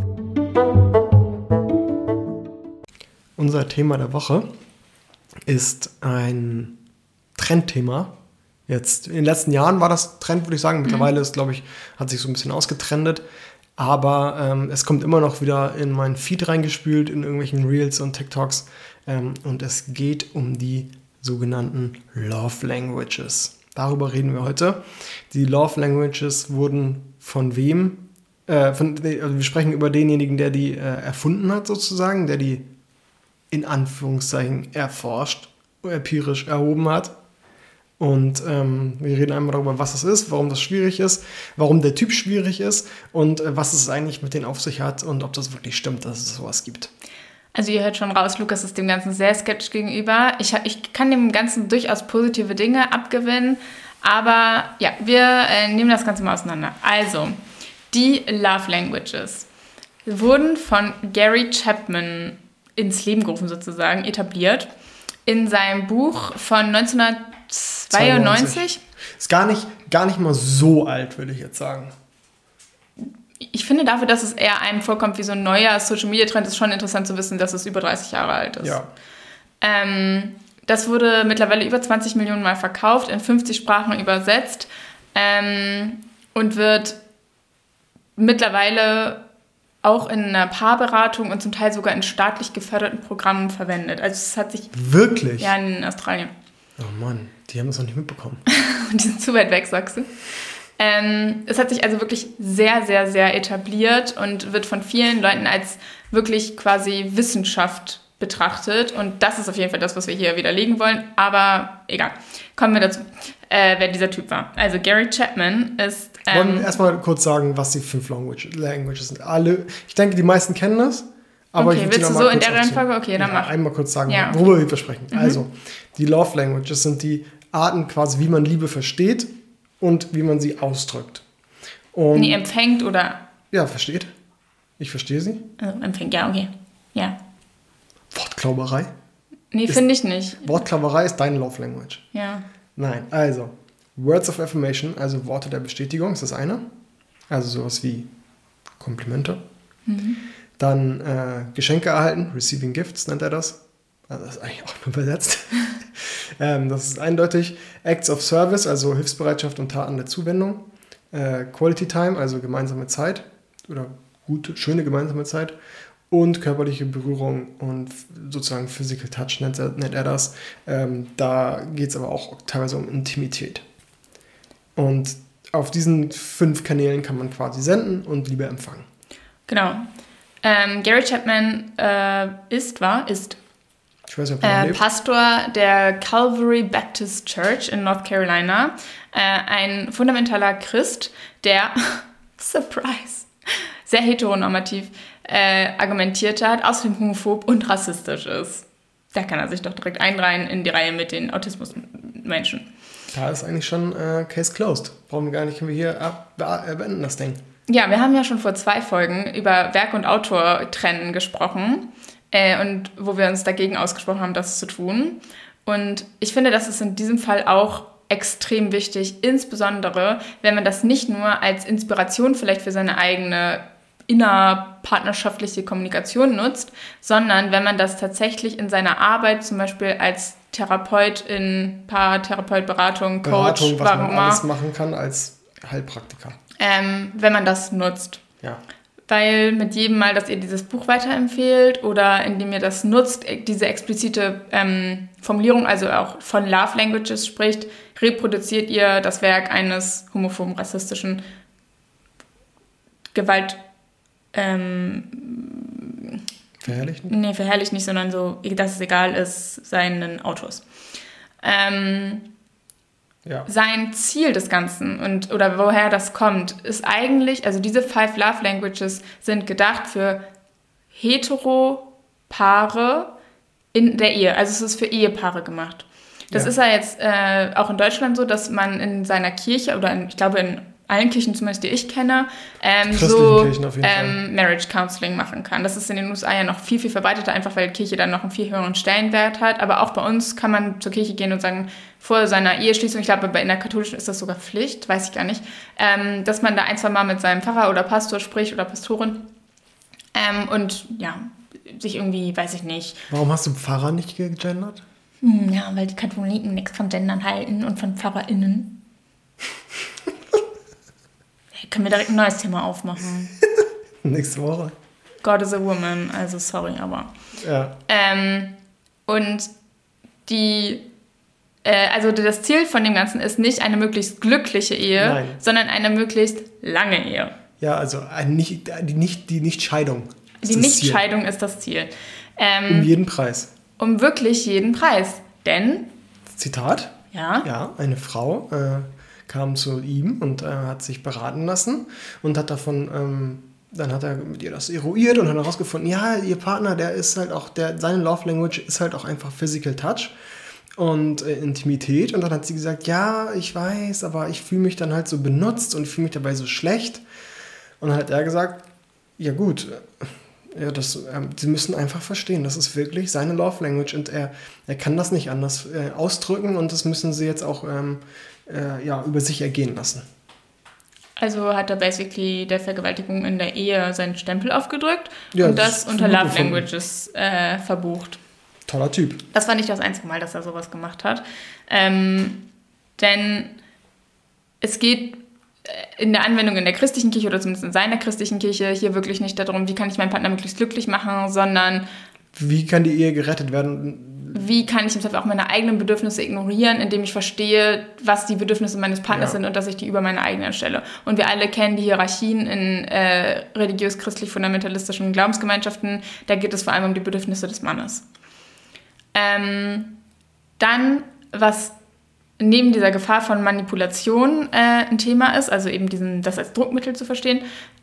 Unser Thema der Woche ist ein Trendthema. Jetzt in den letzten Jahren war das Trend, würde ich sagen. Mittlerweile ist, glaube ich, hat sich so ein bisschen ausgetrendet. Aber es kommt immer noch wieder in meinen Feed reingespült, in irgendwelchen Reels und TikToks. Und es geht um die sogenannten Love Languages. Darüber reden wir heute. Die Love Languages wurden von wem? Wir sprechen über denjenigen, der die erfunden hat sozusagen, der die in Anführungszeichen erforscht, empirisch erhoben hat. Und wir reden einmal darüber, was es ist, warum das schwierig ist, warum der Typ schwierig ist und was es eigentlich mit denen auf sich hat und ob das wirklich stimmt, dass es sowas gibt. Also ihr hört schon raus, Lukas ist dem Ganzen sehr skeptisch gegenüber. Ich kann dem Ganzen durchaus positive Dinge abgewinnen, aber ja, wir nehmen das Ganze mal auseinander. Also, die Love Languages wurden von Gary Chapman ins Leben gerufen sozusagen, etabliert, in seinem Buch von 1992. Ist gar nicht mal so alt, würde ich jetzt sagen. ich finde dafür, dass es eher einem vorkommt wie so ein neuer Social-Media-Trend, ist schon interessant zu wissen, dass es über 30 Jahre alt ist. Ja. Das wurde mittlerweile über 20 Millionen Mal verkauft, in 50 Sprachen übersetzt und wird mittlerweile auch in einer Paarberatung und zum Teil sogar in staatlich geförderten Programmen verwendet. Also es hat sich... Wirklich? Ja, in Australien. Oh Mann, die haben es noch nicht mitbekommen. Die sind zu weit weg, sagst du. Es hat sich also wirklich sehr, sehr, sehr etabliert und wird von vielen Leuten als wirklich quasi Wissenschaft betrachtet. Und das ist auf jeden Fall das, was wir hier widerlegen wollen. Aber egal. Kommen wir dazu, wer dieser Typ war. Also Gary Chapman ist... Wollen wir erstmal kurz sagen, was die 5 Languages sind. Alle, ich denke, die meisten kennen das. Aber okay, willst du so in der Reihenfolge? Okay, dann mach. Einmal kurz sagen, worüber wir sprechen. Also, die Love Languages sind die Arten quasi, wie man Liebe versteht und wie man sie ausdrückt. Und nee, empfängt oder... Ja, versteht. Ich verstehe sie. Also empfängt, ja, okay. Ja. Wortklauberei? Nee, finde ich nicht. Wortklauberei ist deine Love Language. Ja. Nein, also Words of Affirmation, also Worte der Bestätigung, ist das eine. Also sowas wie Komplimente. Dann Geschenke erhalten, Receiving Gifts nennt er das. Also das ist eigentlich auch nur übersetzt. Das ist eindeutig. Acts of Service, also Hilfsbereitschaft und Taten der Zuwendung. Quality Time, also gemeinsame Zeit oder gute, schöne gemeinsame Zeit. Und körperliche Berührung und sozusagen Physical Touch nennt er das. Da geht es aber auch teilweise um Intimität. Und auf diesen 5 Kanälen kann man quasi senden und Liebe empfangen. Genau. Gary Chapman ist ich weiß nicht, ob er lebt. Pastor der Calvary Baptist Church in North Carolina. Ein fundamentaler Christ, der, surprise, sehr heteronormativ argumentiert hat, außerdem homophob und rassistisch ist. Da kann er sich doch direkt einreihen in die Reihe mit den Autismusmenschen. Da ist eigentlich schon Case closed. Brauchen wir gar nicht, können wir hier beenden das Ding. Ja, wir haben ja schon vor 2 Folgen über Werk- und Autor trennen gesprochen und wo wir uns dagegen ausgesprochen haben, das zu tun. Und ich finde, das ist in diesem Fall auch extrem wichtig, insbesondere wenn man das nicht nur als Inspiration vielleicht für seine eigene innerpartnerschaftliche Kommunikation nutzt, sondern wenn man das tatsächlich in seiner Arbeit, zum Beispiel als Therapeut in Paartherapeut, Beratung, Coach, was man alles machen kann als Heilpraktiker. Wenn man das nutzt. Ja. Weil mit jedem Mal, dass ihr dieses Buch weiterempfehlt oder indem ihr das nutzt, diese explizite Formulierung, also auch von Love Languages spricht, reproduziert ihr das Werk eines homophoben, rassistischen Verherrlichen? Nee, verherrlicht nicht, sondern so, dass es egal ist, seinen Autors. Ja. Sein Ziel des Ganzen oder woher das kommt, ist eigentlich, also diese 5 Love Languages sind gedacht für Hetero-Paare in der Ehe. Also es ist für Ehepaare gemacht. Das ist ja jetzt auch in Deutschland so, dass man in seiner Kirche oder ich glaube in allen Kirchen zumindest, die ich kenne, so Marriage Counseling machen kann. Das ist in den USA ja noch viel, viel verbreiteter, einfach weil Kirche dann noch einen viel höheren Stellenwert hat. Aber auch bei uns kann man zur Kirche gehen und sagen, vor seiner Eheschließung, ich glaube, in der katholischen ist das sogar Pflicht, weiß ich gar nicht, dass man da 1-2 Mal mit seinem Pfarrer oder Pastor spricht oder Pastorin und ja, sich irgendwie, weiß ich nicht. Warum hast du Pfarrer nicht gegendert? Ja, weil die Katholiken nichts von Gendern halten und von PfarrerInnen. Können wir direkt ein neues Thema aufmachen? Nächste Woche. God is a woman, also sorry, aber. Ja. Und also das Ziel von dem Ganzen ist nicht eine möglichst glückliche Ehe, sondern eine möglichst lange Ehe. Ja, also die Nichtscheidung. Die Nichtscheidung ist das Ziel. Um jeden Preis. Um wirklich jeden Preis. Denn. Zitat. Ja. Ja, eine Frau kam zu ihm und hat sich beraten lassen und hat davon, dann hat er mit ihr das eruiert und hat herausgefunden, ja, ihr Partner, der ist halt auch, seine Love Language ist halt auch einfach Physical Touch und Intimität. Und dann hat sie gesagt, ja, ich weiß, aber ich fühle mich dann halt so benutzt und fühle mich dabei so schlecht. Und dann hat er gesagt, ja gut, sie müssen einfach verstehen, das ist wirklich seine Love Language und er kann das nicht anders ausdrücken und das müssen sie jetzt auch über sich ergehen lassen. Also hat er basically der Vergewaltigung in der Ehe seinen Stempel aufgedrückt und das ist unter gut Love gefunden. Languages verbucht. Toller Typ. Das war nicht das einzige Mal, dass er sowas gemacht hat. Denn es geht in der Anwendung in der christlichen Kirche oder zumindest in seiner christlichen Kirche hier wirklich nicht darum, wie kann ich meinen Partner möglichst glücklich machen, sondern Wie kann die Ehe gerettet werden? wie kann ich im Zweifel auch meine eigenen Bedürfnisse ignorieren, indem ich verstehe, was die Bedürfnisse meines Partners sind und dass ich die über meine eigenen stelle. Und wir alle kennen die Hierarchien in religiös-christlich-fundamentalistischen Glaubensgemeinschaften. Da geht es vor allem um die Bedürfnisse des Mannes. Dann, was neben dieser Gefahr von Manipulation ein Thema ist, also eben das als Druckmittel zu verstehen,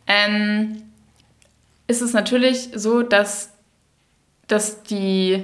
ist es natürlich so, dass die...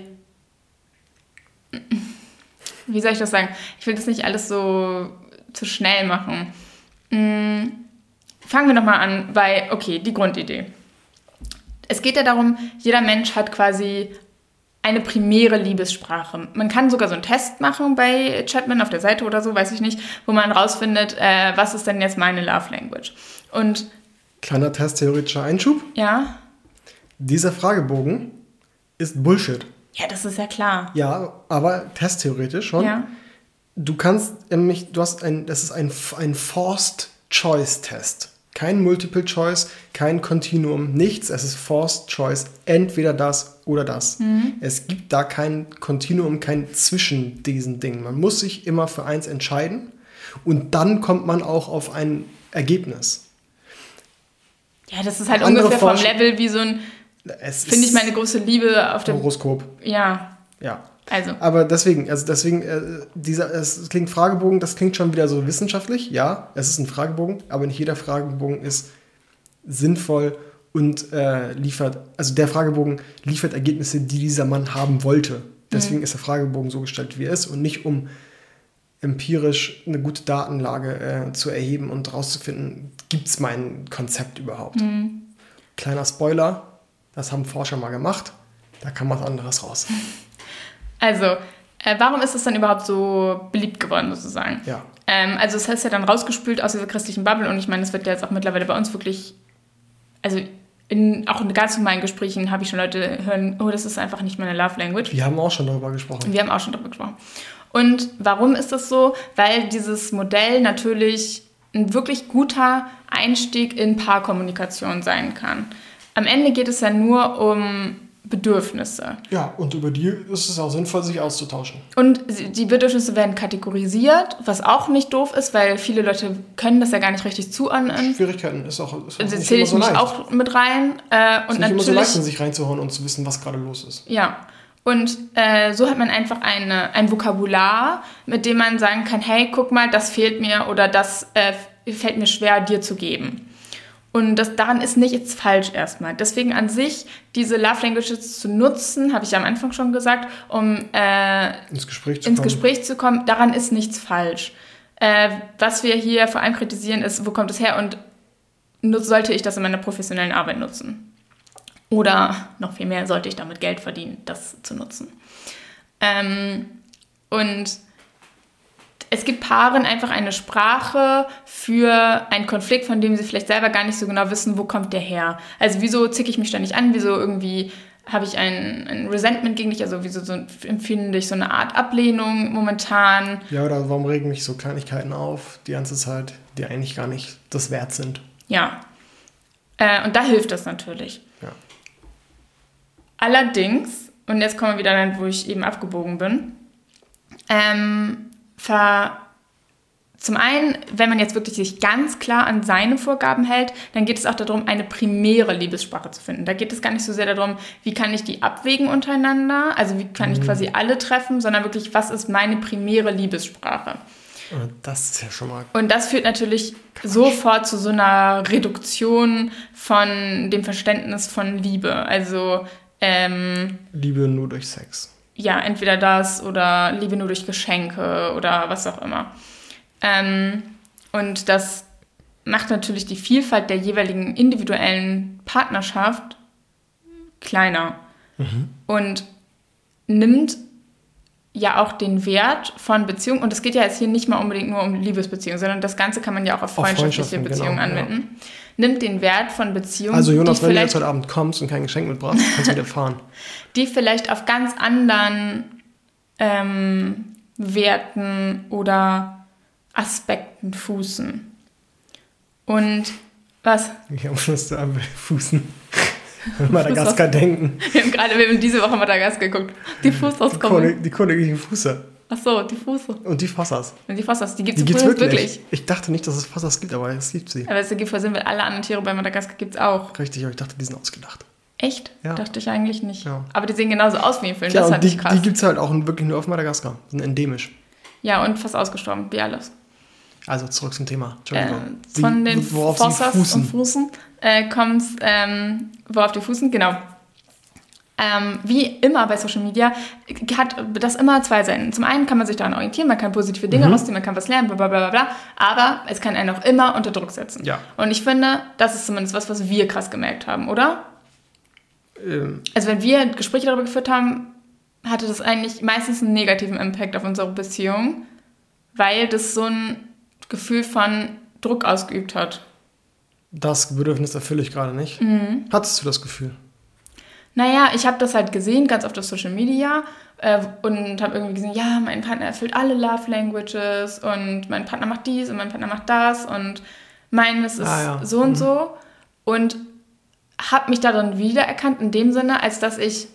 Wie soll ich das sagen? Ich will das nicht alles so zu schnell machen. Fangen wir nochmal an bei, okay, die Grundidee. Es geht ja darum, jeder Mensch hat quasi eine primäre Liebessprache. Man kann sogar so einen Test machen bei Chapman auf der Seite oder so, weiß ich nicht, wo man rausfindet, was ist denn jetzt meine Love Language. Und Kleiner Test, theoretischer Einschub. ja, Dieser Fragebogen ist Bullshit. ja, das ist ja klar. Ja, aber testtheoretisch schon. Ja. Du kannst nämlich, das ist ein Forced Choice Test. Kein Multiple Choice, kein Continuum, nichts. Es ist Forced Choice, entweder das oder das. Es gibt da kein Continuum, kein zwischen diesen Dingen. Man muss sich immer für eins entscheiden und dann kommt man auch auf ein Ergebnis. Ja, das ist halt Andere ungefähr vom Forschung- Level wie so ein, finde ich meine große Liebe auf dem... Horoskop. Ja, Ja. also. Aber deswegen, es klingt Fragebogen, das klingt schon wieder so wissenschaftlich. Ja, es ist ein Fragebogen, aber nicht jeder Fragebogen ist sinnvoll und also der Fragebogen liefert Ergebnisse, die dieser Mann haben wollte. Deswegen ist der Fragebogen so gestellt, wie er ist und nicht um empirisch eine gute Datenlage zu erheben und rauszufinden, gibt es mein Konzept überhaupt. Kleiner Spoiler, das haben Forscher mal gemacht, da kam was anderes raus. Also, warum ist es dann überhaupt so beliebt geworden, sozusagen? Ja. Also, es heißt ja dann rausgespült aus dieser christlichen Bubble und ich meine, es wird ja jetzt auch mittlerweile bei uns wirklich, also auch in ganz normalen Gesprächen habe ich schon Leute hören, oh, das ist einfach nicht meine Love Language. Wir haben auch schon darüber gesprochen. Wir haben auch schon darüber gesprochen. Und warum ist das so? Weil dieses Modell natürlich ein wirklich guter Einstieg in Paarkommunikation sein kann. Am Ende geht es ja nur um Bedürfnisse. Ja, und über die ist es auch sinnvoll, sich auszutauschen. Und die Bedürfnisse werden kategorisiert, was auch nicht doof ist, weil viele Leute können das ja gar nicht richtig zuordnen. Schwierigkeiten ist auch Also nicht zähle immer ich so mich leicht. auch mit rein. Es ist Und nicht immer so leicht, in natürlich, sich reinzuhauen und zu wissen, was gerade los ist. ja. Und so hat man einfach ein Vokabular, mit dem man sagen kann, hey, guck mal, das fehlt mir oder das fällt mir schwer, dir zu geben. Und daran ist nichts falsch erstmal. Deswegen an sich, diese Love Languages zu nutzen, habe ich ja am Anfang schon gesagt, um Ins Gespräch zu kommen, daran ist nichts falsch. Was wir hier vor allem kritisieren ist, wo kommt es her und sollte ich das in meiner professionellen Arbeit nutzen? Oder noch viel mehr, sollte ich damit Geld verdienen, das zu nutzen? Und es gibt Paaren einfach eine Sprache für einen Konflikt, von dem sie vielleicht selber gar nicht so genau wissen, wo kommt der her. Also wieso zicke ich mich ständig an, wieso irgendwie habe ich ein Resentment gegen dich, also wieso empfinde ich so eine Art Ablehnung momentan. Ja, oder warum regen mich so Kleinigkeiten auf die ganze Zeit, die eigentlich gar nicht das wert sind. Ja, und da hilft das natürlich. Ja. Allerdings, und jetzt kommen wir wieder dahin, wo ich eben abgebogen bin, zum einen, wenn man jetzt wirklich sich ganz klar an seine Vorgaben hält, dann geht es auch darum, eine primäre Liebessprache zu finden. Da geht es gar nicht so sehr darum, wie kann ich die abwägen untereinander, also wie kann ich quasi alle treffen, sondern wirklich, was ist meine primäre Liebessprache? Und das ist ja schon mal... Und das führt natürlich sofort zu so einer Reduktion von dem Verständnis von Liebe. Also Liebe nur durch Sex. ja, entweder das oder Liebe nur durch Geschenke oder was auch immer. Und das macht natürlich die Vielfalt der jeweiligen individuellen Partnerschaft kleiner und nimmt ja auch den Wert von Beziehungen, und es geht ja jetzt hier nicht mal unbedingt nur um Liebesbeziehungen, sondern das Ganze kann man ja auch auf freundschaftliche Beziehungen anwenden. Ja. Nimmt den Wert von Beziehungen. Also Jonas, wenn du jetzt heute Abend kommst und kein Geschenk mitbrauchst, kannst du wieder fahren. Die vielleicht auf ganz anderen Werten oder Aspekten fußen. Und was? Ich musste am Fußen. Madagaskar denken. Wir haben diese Woche Madagaskar geguckt. Die Fußauskommen. Die königlichen Fuße. Ach so, die Fuße. Und die Fossas. Und die Fossas, die gibt es wirklich. Ich dachte nicht, dass es Fossas gibt, aber es gibt sie. Aber es gibt Sinn, weil alle anderen Tiere bei Madagaskar gibt es auch. Richtig, aber ich dachte, die sind ausgedacht. Echt? Ja. Dachte ich eigentlich nicht. Ja. Aber die sehen genauso aus wie ein Film, ja, das fand ich krass. Die gibt es halt auch wirklich nur auf Madagaskar. Die sind endemisch. Ja, und fast ausgestorben, wie alles. Also zurück zum Thema. Entschuldigung. Von den Fossas und Fußen kommt es, worauf die Fußen, genau. Wie immer bei Social Media hat das immer zwei Seiten. Zum einen kann man sich daran orientieren, man kann positive Dinge rausziehen, man kann was lernen, bla bla bla bla, aber es kann einen auch immer unter Druck setzen. Ja. Und ich finde, das ist zumindest was wir krass gemerkt haben, oder? Also wenn wir Gespräche darüber geführt haben, hatte das eigentlich meistens einen negativen Impact auf unsere Beziehung, weil das so ein Gefühl von Druck ausgeübt hat. Das Bedürfnis erfülle ich gerade nicht. Hattest du das Gefühl? Naja, ich habe das halt gesehen, ganz oft auf Social Media und habe irgendwie gesehen, ja, mein Partner erfüllt alle Love Languages und mein Partner macht dies und mein Partner macht das und meines ist so und so. Und habe mich darin wiedererkannt in dem Sinne, als dass ich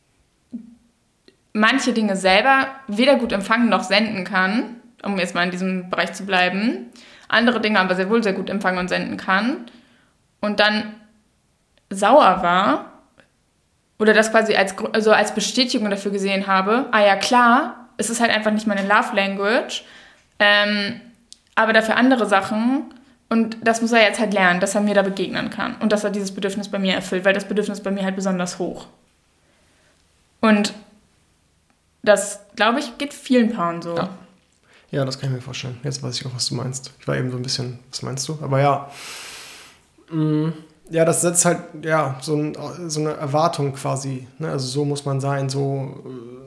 manche Dinge selber weder gut empfangen noch senden kann, um jetzt mal in diesem Bereich zu bleiben, andere Dinge aber sehr wohl sehr gut empfangen und senden kann und dann sauer war oder das quasi als Bestätigung dafür gesehen habe, ja klar, es ist halt einfach nicht meine Love Language, aber dafür andere Sachen und das muss er jetzt halt lernen, dass er mir da begegnen kann und dass er dieses Bedürfnis bei mir erfüllt, weil das Bedürfnis bei mir halt besonders hoch. Und das, glaube ich, geht vielen Paaren so. Ja, das kann ich mir vorstellen. Jetzt weiß ich auch, was du meinst. Ich war eben so ein bisschen, was meinst du? Aber ja, ja, das setzt halt so eine Erwartung quasi. Ne? Also so muss man sein, so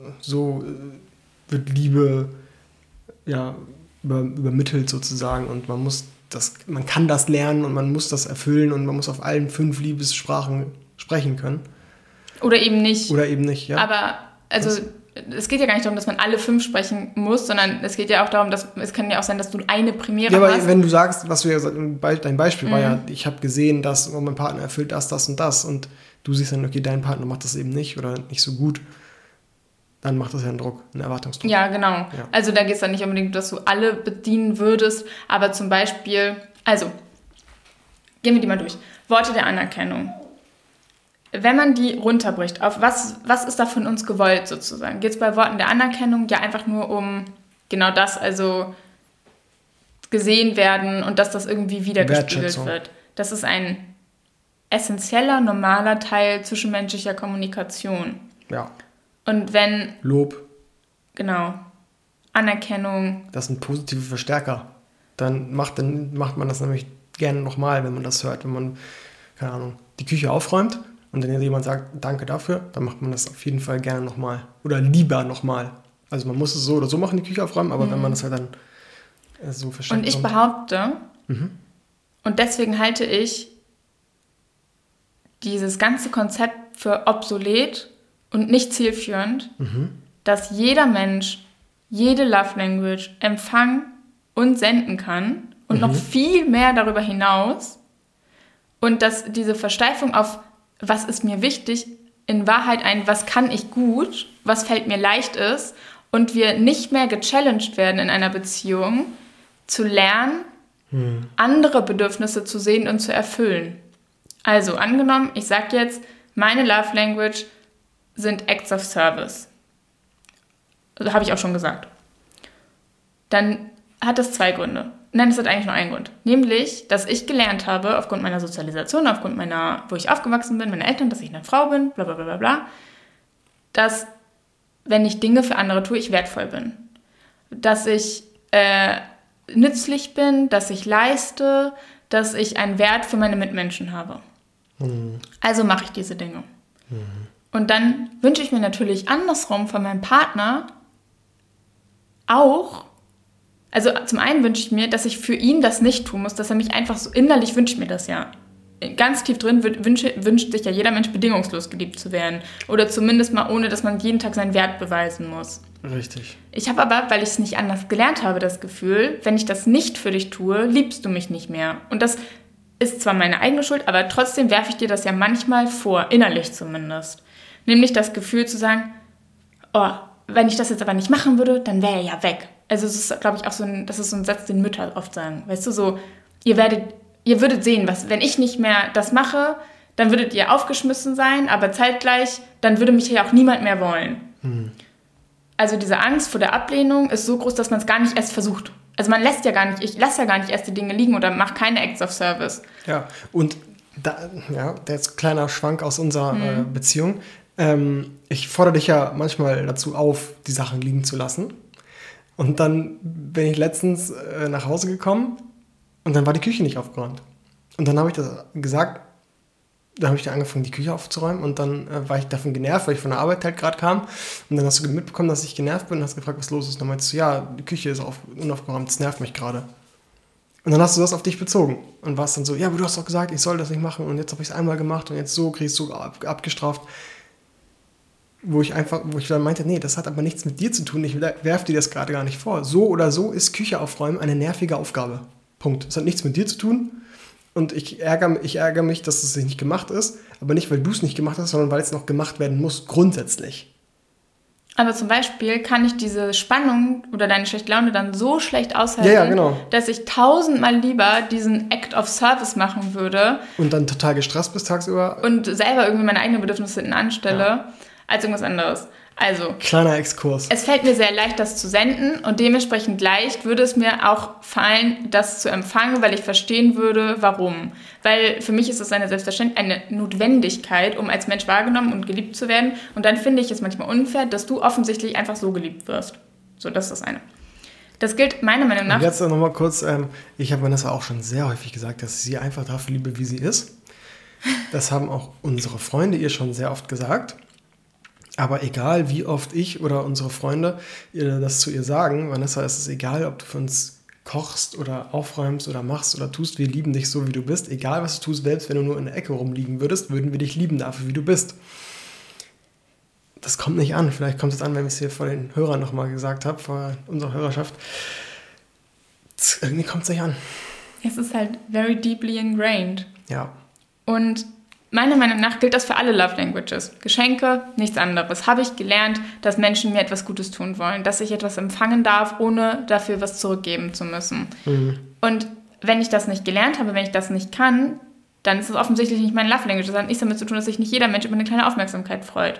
wird Liebe übermittelt sozusagen und man kann das lernen und man muss das erfüllen und man muss auf allen 5 Liebessprachen sprechen können. Oder eben nicht. Ja. Aber es geht ja gar nicht darum, dass man alle 5 sprechen muss, sondern es geht ja auch darum, dass es kann ja auch sein, dass du eine Premiere hast. Ja, aber wenn du sagst, was du ja dein Beispiel war ja, ich habe gesehen, dass mein Partner erfüllt das und das und du siehst dann, okay, dein Partner macht das eben nicht oder nicht so gut, dann macht das ja einen Druck, einen Erwartungsdruck. Ja, genau. Ja. Also da geht es dann nicht unbedingt, dass du alle bedienen würdest, aber zum Beispiel, gehen wir die mal durch. Worte der Anerkennung. Wenn man die runterbricht, auf was ist da von uns gewollt sozusagen? Geht es bei Worten der Anerkennung ja einfach nur um genau das, also gesehen werden und dass das irgendwie wiedergespiegelt wird. Das ist ein essentieller, normaler Teil zwischenmenschlicher Kommunikation. Ja. Und wenn... Lob. Genau. Anerkennung. Das sind positive Verstärker. Dann macht man das nämlich gerne nochmal, wenn man das hört. Wenn man, keine Ahnung, die Küche aufräumt und dann jemand sagt, danke dafür, dann macht man das auf jeden Fall gerne nochmal. Oder lieber nochmal. Also man muss es so oder so machen, die Küche aufräumen, aber wenn man das halt dann so verstärkt. Und ich behaupte, und deswegen halte ich dieses ganze Konzept für obsolet und nicht zielführend, dass jeder Mensch jede Love Language empfangen und senden kann und noch viel mehr darüber hinaus und dass diese Versteifung auf was ist mir wichtig, in Wahrheit was kann ich gut, was fällt mir leicht ist und wir nicht mehr gechallenged werden in einer Beziehung, zu lernen, andere Bedürfnisse zu sehen und zu erfüllen. Also angenommen, ich sage jetzt, meine Love Language sind Acts of Service. Also habe ich auch schon gesagt. Dann hat das 2 Gründe. Nein, es hat eigentlich nur einen Grund. Nämlich, dass ich gelernt habe, aufgrund meiner Sozialisation, aufgrund wo ich aufgewachsen bin, meiner Eltern, dass ich eine Frau bin, bla bla bla bla, dass, wenn ich Dinge für andere tue, ich wertvoll bin. Dass ich nützlich bin, dass ich leiste, dass ich einen Wert für meine Mitmenschen habe. Also mache ich diese Dinge. Und dann wünsche ich mir natürlich andersrum von meinem Partner, auch, also zum einen wünsche ich mir, dass ich für ihn das nicht tun muss, dass er mich einfach so innerlich wünscht mir das ja. Ganz tief drin wünscht sich ja jeder Mensch, bedingungslos geliebt zu werden. Oder zumindest mal ohne, dass man jeden Tag seinen Wert beweisen muss. Richtig. Ich habe aber, weil ich es nicht anders gelernt habe, das Gefühl, wenn ich das nicht für dich tue, liebst du mich nicht mehr. Und das ist zwar meine eigene Schuld, aber trotzdem werfe ich dir das ja manchmal vor, innerlich zumindest. Nämlich das Gefühl zu sagen, oh, wenn ich das jetzt aber nicht machen würde, dann wäre er ja weg. Also es ist, glaube ich, auch das ist so ein Satz, den Mütter oft sagen. Weißt du, so, ihr würdet sehen, wenn ich nicht mehr das mache, dann würdet ihr aufgeschmissen sein, aber zeitgleich, dann würde mich ja auch niemand mehr wollen. Also diese Angst vor der Ablehnung ist so groß, dass man es gar nicht erst versucht. Also ich lasse ja gar nicht erst die Dinge liegen oder mache keine Acts of Service. Ja, und der ist kleiner Schwank aus unserer Beziehung. Ich fordere dich ja manchmal dazu auf, die Sachen liegen zu lassen. Und dann bin ich letztens nach Hause gekommen und dann war die Küche nicht aufgeräumt. Und dann habe ich das gesagt, dann habe ich dann angefangen, die Küche aufzuräumen und dann war ich davon genervt, weil ich von der Arbeit halt gerade kam. Und dann hast du mitbekommen, dass ich genervt bin und hast gefragt, was los ist. Und dann meinst du, ja, die Küche ist unaufgeräumt, das nervt mich gerade. Und dann hast du das auf dich bezogen und warst dann so, ja, aber du hast doch gesagt, ich soll das nicht machen und jetzt habe ich es einmal gemacht und jetzt so kriegst du abgestraft. Wo ich dann meinte, nee, das hat aber nichts mit dir zu tun, ich werfe dir das gerade gar nicht vor. So oder so ist Küche aufräumen eine nervige Aufgabe. Punkt. Das hat nichts mit dir zu tun und ich ärgere mich, dass es nicht gemacht ist, aber nicht, weil du es nicht gemacht hast, sondern weil es noch gemacht werden muss, grundsätzlich. Aber zum Beispiel kann ich diese Spannung oder deine schlechte Laune dann so schlecht aushalten, ja, genau, dass ich 1000-mal lieber diesen Act of Service machen würde. Und dann total gestresst bis tagsüber. Und selber irgendwie meine eigenen Bedürfnisse hinten anstelle, als irgendwas anderes. Also, kleiner Exkurs. Es fällt mir sehr leicht, das zu senden und dementsprechend leicht würde es mir auch fallen, das zu empfangen, weil ich verstehen würde, warum. Weil für mich ist es eine Notwendigkeit, um als Mensch wahrgenommen und geliebt zu werden. Und dann finde ich es manchmal unfair, dass du offensichtlich einfach so geliebt wirst. So, das ist das eine. Das gilt meiner Meinung nach... Und jetzt nochmal kurz, ich habe Vanessa auch schon sehr häufig gesagt, dass ich sie einfach dafür liebe, wie sie ist. Das haben auch unsere Freunde ihr schon sehr oft gesagt. Aber egal, wie oft ich oder unsere Freunde das zu ihr sagen, Vanessa, es ist egal, ob du für uns kochst oder aufräumst oder machst oder tust, wir lieben dich so, wie du bist. Egal, was du tust, selbst wenn du nur in der Ecke rumliegen würdest, würden wir dich lieben dafür, wie du bist. Das kommt nicht an. Vielleicht kommt es an, wenn ich es hier vor den Hörern nochmal gesagt habe, vor unserer Hörerschaft. Irgendwie kommt es nicht an. Es ist halt very deeply ingrained. Ja. Und meiner Meinung nach gilt das für alle Love Languages. Geschenke, nichts anderes. Habe ich gelernt, dass Menschen mir etwas Gutes tun wollen, dass ich etwas empfangen darf, ohne dafür was zurückgeben zu müssen. Und wenn ich das nicht gelernt habe, wenn ich das nicht kann, dann ist es offensichtlich nicht mein Love Language. Das hat nichts damit zu tun, dass sich nicht jeder Mensch über eine kleine Aufmerksamkeit freut.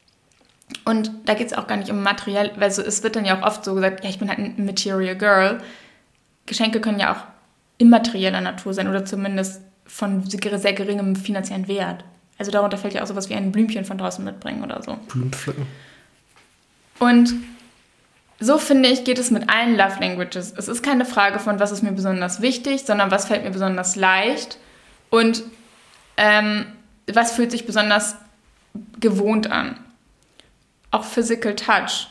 Und da geht es auch gar nicht um materiell, weil es wird dann ja auch oft so gesagt, ja, ich bin halt ein Material Girl. Geschenke können ja auch immaterieller Natur sein oder zumindest von sehr geringem finanziellen Wert. Also darunter fällt ja auch sowas wie ein Blümchen von draußen mitbringen oder so. Blumen pflücken. Und so finde ich, geht es mit allen Love Languages. Es ist keine Frage von, was ist mir besonders wichtig, sondern was fällt mir besonders leicht und was fühlt sich besonders gewohnt an. Auch Physical Touch.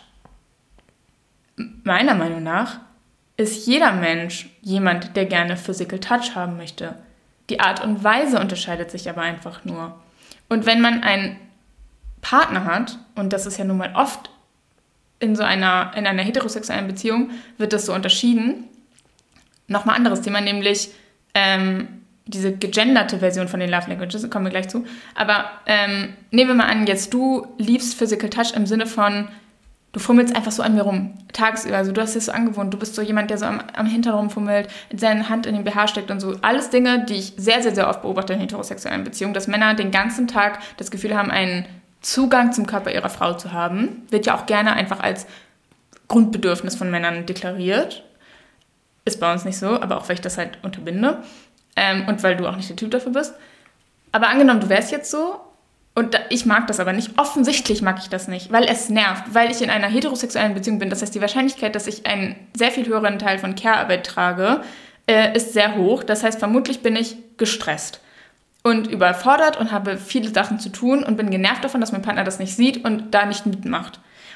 Meiner Meinung nach ist jeder Mensch jemand, der gerne Physical Touch haben möchte. Die Art und Weise unterscheidet sich aber einfach nur. Und wenn man einen Partner hat, und das ist ja nun mal oft in einer heterosexuellen Beziehung, wird das so unterschieden. Nochmal anderes Thema, nämlich diese gegenderte Version von den Love Languages, kommen wir gleich zu. Aber nehmen wir mal an, jetzt du liebst Physical Touch im Sinne von, du fummelst einfach so an mir rum, tagsüber. Also du hast es so angewohnt, du bist so jemand, der so am Hintern rumfummelt, seine Hand in den BH steckt und so. Alles Dinge, die ich sehr, sehr, sehr oft beobachte in heterosexuellen Beziehungen, dass Männer den ganzen Tag das Gefühl haben, einen Zugang zum Körper ihrer Frau zu haben. Wird ja auch gerne einfach als Grundbedürfnis von Männern deklariert. Ist bei uns nicht so, aber auch weil ich das halt unterbinde. Und weil du auch nicht der Typ dafür bist. Aber angenommen, du wärst jetzt so. Und ich mag das aber nicht. Offensichtlich mag ich das nicht, weil es nervt, weil ich in einer heterosexuellen Beziehung bin. Das heißt, die Wahrscheinlichkeit, dass ich einen sehr viel höheren Teil von Care-Arbeit trage, ist sehr hoch. Das heißt, vermutlich bin ich gestresst und überfordert und habe viele Sachen zu tun und bin genervt davon, dass mein Partner das nicht sieht und da nicht mitmacht.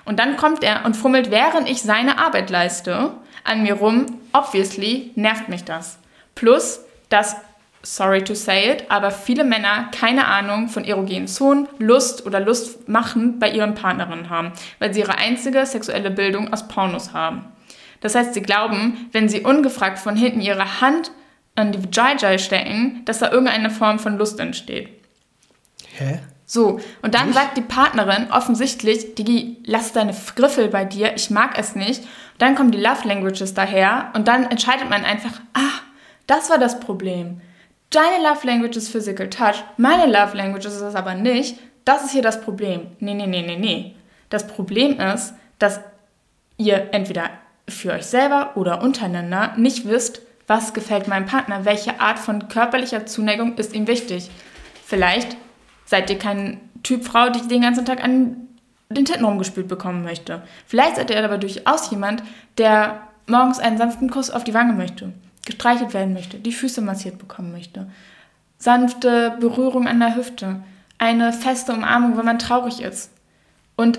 Und dann kommt er und frummelt, während ich seine Arbeit leiste, an mir rum. Obviously nervt mich das. Plus, dass, sorry to say it, aber viele Männer keine Ahnung von erogenen Zonen, Lust oder Lust machen bei ihren Partnerinnen haben, weil sie ihre einzige sexuelle Bildung aus Pornos haben. Das heißt, sie glauben, wenn sie ungefragt von hinten ihre Hand an die Vajayjay stecken, dass da irgendeine Form von Lust entsteht. Hä? So, und dann sagt die Partnerin offensichtlich, Digi, lass deine Griffel bei dir, ich mag es nicht. Und dann kommen die Love Languages daher und dann entscheidet man einfach, das war das Problem. Deine Love Language ist Physical Touch, meine Love Language ist es aber nicht. Das ist hier das Problem. Nee. Das Problem ist, dass ihr entweder für euch selber oder untereinander nicht wisst, was gefällt meinem Partner, welche Art von körperlicher Zuneigung ist ihm wichtig. Vielleicht seid ihr kein Typ Frau, die den ganzen Tag an den Titten rumgespült bekommen möchte. Vielleicht seid ihr aber durchaus jemand, der morgens einen sanften Kuss auf die Wange möchte, gestreichelt werden möchte, die Füße massiert bekommen möchte, sanfte Berührung an der Hüfte, eine feste Umarmung, wenn man traurig ist. Und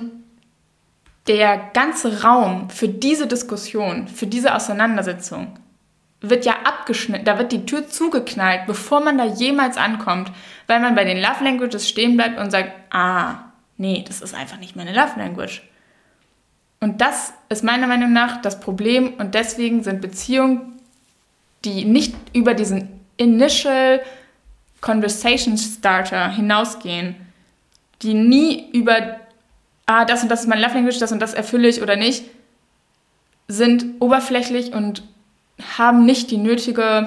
der ganze Raum für diese Diskussion, für diese Auseinandersetzung wird ja abgeschnitten, da wird die Tür zugeknallt, bevor man da jemals ankommt, weil man bei den Love Languages stehen bleibt und sagt, nee, das ist einfach nicht meine Love Language. Und das ist meiner Meinung nach das Problem und deswegen sind Beziehungen, die nicht über diesen Initial Conversation Starter hinausgehen, die nie über das und das ist mein Love Language, das und das erfülle ich oder nicht, sind oberflächlich und haben nicht die nötige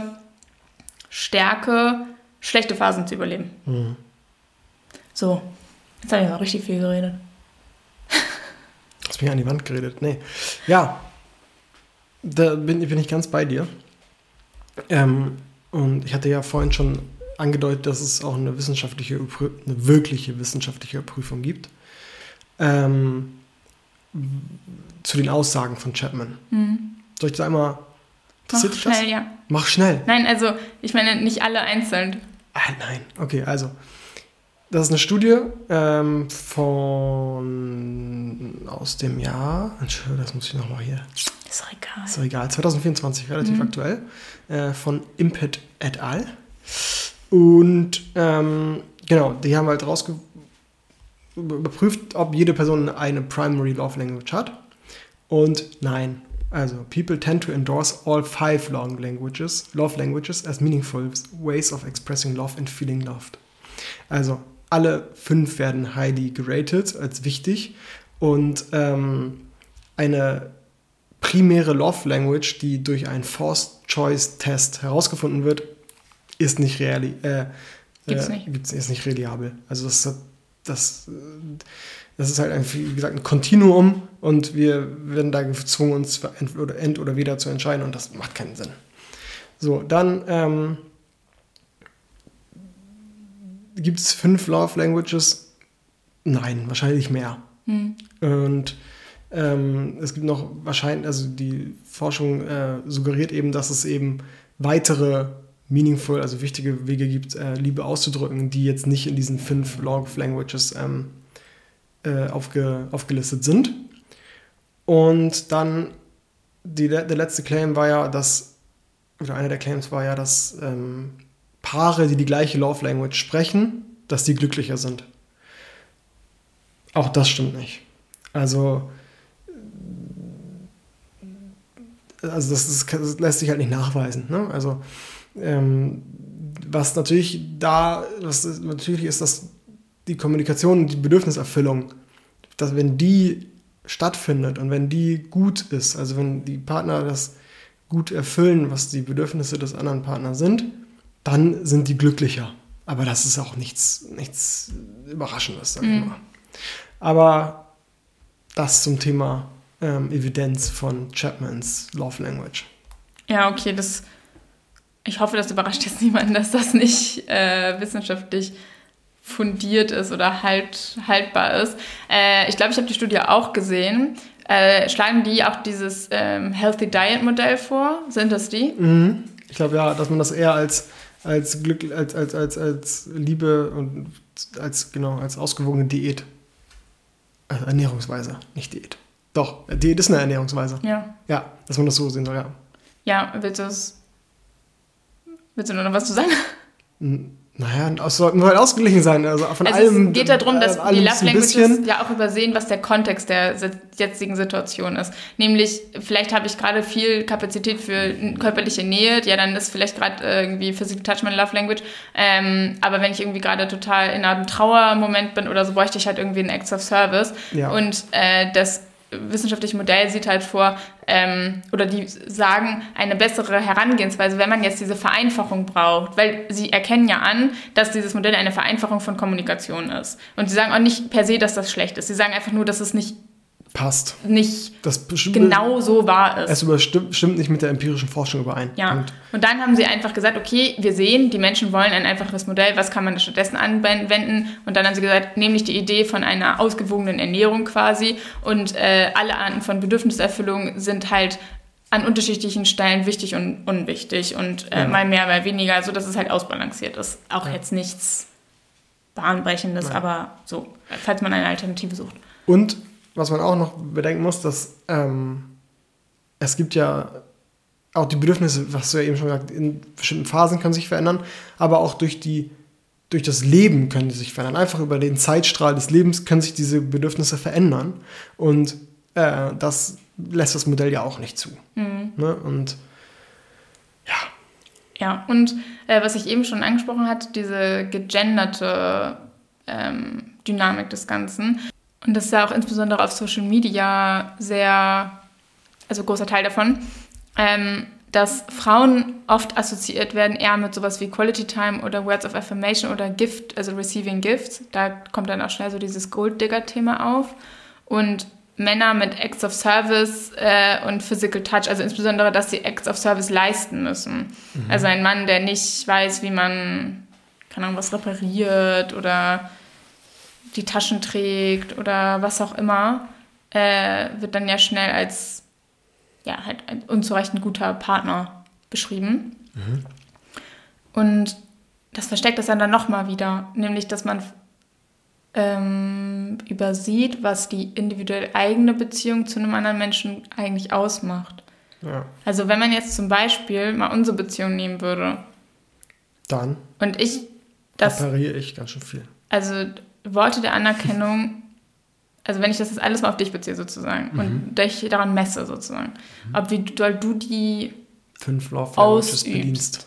Stärke, schlechte Phasen zu überleben. Mhm. So, jetzt habe ich mal richtig viel geredet. Hast mich an die Wand geredet? Nee. Ja, da bin ich ganz bei dir. Und ich hatte ja vorhin schon angedeutet, dass es auch eine wirkliche wissenschaftliche Prüfung gibt. Zu den Aussagen von Chapman. Mhm. Soll ich das einmal... Mach schnell, ja. Mach schnell. Nein, also ich meine nicht alle einzeln. Nein, okay, also das ist eine Studie aus dem Jahr, Entschuldigung, das muss ich nochmal hier. Ist doch egal. Ist doch egal, 2024, relativ aktuell, von Impet et al. Und genau, die haben halt überprüft, ob jede Person eine Primary Love Language hat. Und nein. Also, people tend to endorse all 5 love languages as meaningful ways of expressing love and feeling loved. Also, alle 5 werden highly geratet als wichtig und eine primäre Love Language, die durch einen Forced Choice Test herausgefunden wird, ist nicht ist nicht reliabel. Also, das ist halt, wie gesagt, ein Kontinuum und wir werden da gezwungen, uns für End oder Weder zu entscheiden und das macht keinen Sinn. So, dann gibt es 5 Love Languages? Nein, wahrscheinlich mehr. Und es gibt noch wahrscheinlich, also die Forschung suggeriert eben, dass es eben weitere meaningful, also wichtige Wege gibt, Liebe auszudrücken, die jetzt nicht in diesen 5 Love Languages aufgelistet sind. Und dann der letzte Claim war ja, einer der Claims war ja, dass Paare, die gleiche Love Language sprechen, dass die glücklicher sind. Auch das stimmt nicht. Also das lässt sich halt nicht nachweisen. Ne? Also was natürlich ist, dass die Kommunikation und die Bedürfniserfüllung, dass wenn die stattfindet und wenn die gut ist, also wenn die Partner das gut erfüllen, was die Bedürfnisse des anderen Partners sind, dann sind die glücklicher. Aber das ist auch nichts Überraschendes, sag ich mal. Aber das zum Thema Evidenz von Chapmans Love Language. Ja, okay, ich hoffe, das überrascht jetzt niemanden, dass das nicht wissenschaftlich fundiert ist oder haltbar ist. Ich glaube, ich habe die Studie auch gesehen. Schlagen die auch dieses Healthy Diet Modell vor? Sind das die? Mhm. Ich glaube ja, dass man das eher als Glück, als Liebe und als ausgewogene Diät Also Ernährungsweise, nicht Diät. Doch, Diät ist eine Ernährungsweise. Ja. Ja, dass man das so sehen soll, ja. Ja, willst du noch was zu sagen? Naja, es sollten halt ausgeglichen sein. Also von allem. Es geht darum, dass die Love Languages bisschen ja auch übersehen, was der Kontext der jetzigen Situation ist. Nämlich, vielleicht habe ich gerade viel Kapazität für körperliche Nähe, ja, dann ist vielleicht gerade irgendwie Physical Touch mein Love Language. Aber wenn ich irgendwie gerade total in einem Trauermoment bin oder so, bräuchte ich halt irgendwie einen Acts of Service. Ja. Und das wissenschaftliche Modell sieht halt vor, oder die sagen, eine bessere Herangehensweise, wenn man jetzt diese Vereinfachung braucht, weil sie erkennen ja an, dass dieses Modell eine Vereinfachung von Kommunikation ist. Und sie sagen auch nicht per se, dass das schlecht ist. Sie sagen einfach nur, dass es nicht passt. Nicht das genau so wahr ist. Es stimmt nicht mit der empirischen Forschung überein. Ja. Und dann haben sie einfach gesagt, okay, wir sehen, die Menschen wollen ein einfaches Modell, was kann man da stattdessen anwenden? Und dann haben sie gesagt, nämlich die Idee von einer ausgewogenen Ernährung quasi und alle Arten von Bedürfniserfüllung sind halt an unterschiedlichen Stellen wichtig und unwichtig und mal mehr, mal weniger, so dass es halt ausbalanciert ist. Auch jetzt nichts Bahnbrechendes, aber so, falls man eine Alternative sucht. Und was man auch noch bedenken muss, dass es gibt ja auch die Bedürfnisse, was du ja eben schon gesagt hast, in bestimmten Phasen können sich verändern, aber auch durch das Leben können sie sich verändern. Einfach über den Zeitstrahl des Lebens können sich diese Bedürfnisse verändern. Und das lässt das Modell ja auch nicht zu. Mhm. Ne? Und ja. Ja, und was ich eben schon angesprochen hatte, diese gegenderte Dynamik des Ganzen. Und das ist ja auch insbesondere auf Social Media also großer Teil davon, dass Frauen oft assoziiert werden eher mit sowas wie Quality Time oder Words of Affirmation oder Gift, also Receiving Gifts. Da kommt dann auch schnell so dieses Gold-Digger-Thema auf. Und Männer mit Acts of Service und Physical Touch, also insbesondere, dass sie Acts of Service leisten müssen. Mhm. Also ein Mann, der nicht weiß, wie man, keine Ahnung, was repariert oder die Taschen trägt oder was auch immer, wird dann ja schnell als halt ein unzureichend guter Partner beschrieben. Mhm. Und das versteckt das dann nochmal wieder, nämlich, dass man übersieht, was die individuell eigene Beziehung zu einem anderen Menschen eigentlich ausmacht. Ja. Also wenn man jetzt zum Beispiel mal unsere Beziehung nehmen würde. Dann. Und repariere ich ganz schön viel. Also Worte der Anerkennung, also wenn ich das jetzt alles mal auf dich beziehe sozusagen und dich daran messe sozusagen, ob wie doll du die 5 Love Languages bedienst.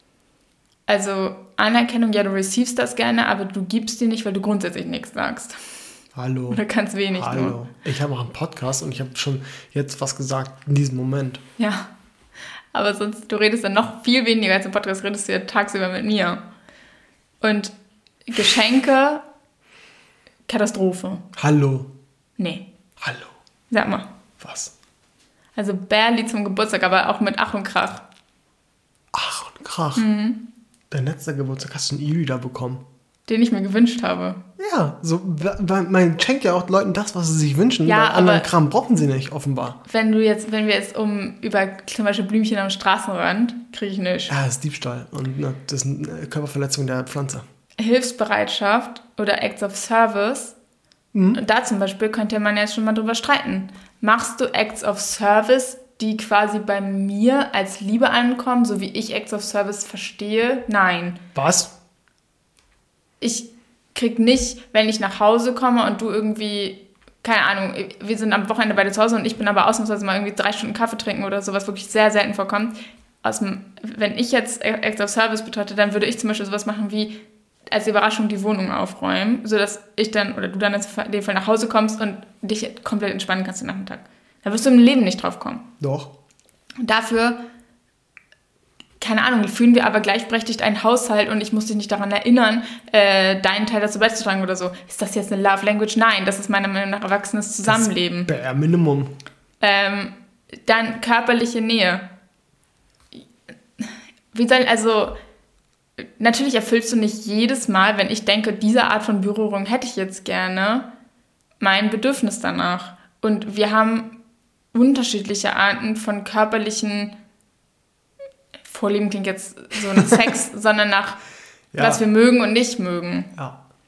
Also Anerkennung, ja, du receivst das gerne, aber du gibst dir nicht, weil du grundsätzlich nichts sagst. Hallo. Oder ganz wenig Hallo. nur. Ich habe auch einen Podcast und ich habe schon jetzt was gesagt in diesem Moment. Ja, aber sonst, du redest dann noch viel weniger als im Podcast, redest du ja tagsüber mit mir. Und Geschenke, Katastrophe. Hallo. Nee. Hallo. Sag mal. Was? Also barely zum Geburtstag, aber auch mit Ach und Krach. Ach und Krach? Mhm. Dein letzter Geburtstag hast du einen E-Reader bekommen. Den ich mir gewünscht habe. Ja, so, man schenkt ja auch Leuten das, was sie sich wünschen. Ja, weil anderen Kram brauchen sie nicht, offenbar. Wenn wir jetzt über zum Beispiel Blümchen am Straßenrand, kriege ich nicht. Ja, das ist Diebstahl und das ist eine Körperverletzung der Pflanze. Hilfsbereitschaft oder Acts of Service. Und da zum Beispiel könnte man jetzt schon mal drüber streiten. Machst du Acts of Service, die quasi bei mir als Liebe ankommen, so wie ich Acts of Service verstehe? Nein. Was? Ich krieg nicht, wenn ich nach Hause komme und du irgendwie, keine Ahnung, wir sind am Wochenende beide zu Hause und ich bin aber ausnahmsweise mal irgendwie 3 Stunden Kaffee trinken oder so, was wirklich sehr selten vorkommt. Wenn ich jetzt Acts of Service betrachte, dann würde ich zum Beispiel sowas machen wie als Überraschung die Wohnung aufräumen, sodass ich dann, oder du dann in dem Fall nach Hause kommst und dich komplett entspannen kannst den Nachmittag. Da wirst du im Leben nicht drauf kommen. Doch. Und dafür, keine Ahnung, führen wir aber gleichberechtigt einen Haushalt und ich muss dich nicht daran erinnern, deinen Teil dazu beizutragen oder so. Ist das jetzt eine Love Language? Nein, das ist meiner Meinung nach erwachsenes Zusammenleben. Das bare Minimum. Dann körperliche Nähe. Natürlich erfüllst du nicht jedes Mal, wenn ich denke, diese Art von Berührung hätte ich jetzt gerne, mein Bedürfnis danach. Und wir haben unterschiedliche Arten von körperlichen Vorlieben, klingt jetzt so nach Sex, sondern nach was wir mögen und nicht mögen. Ja.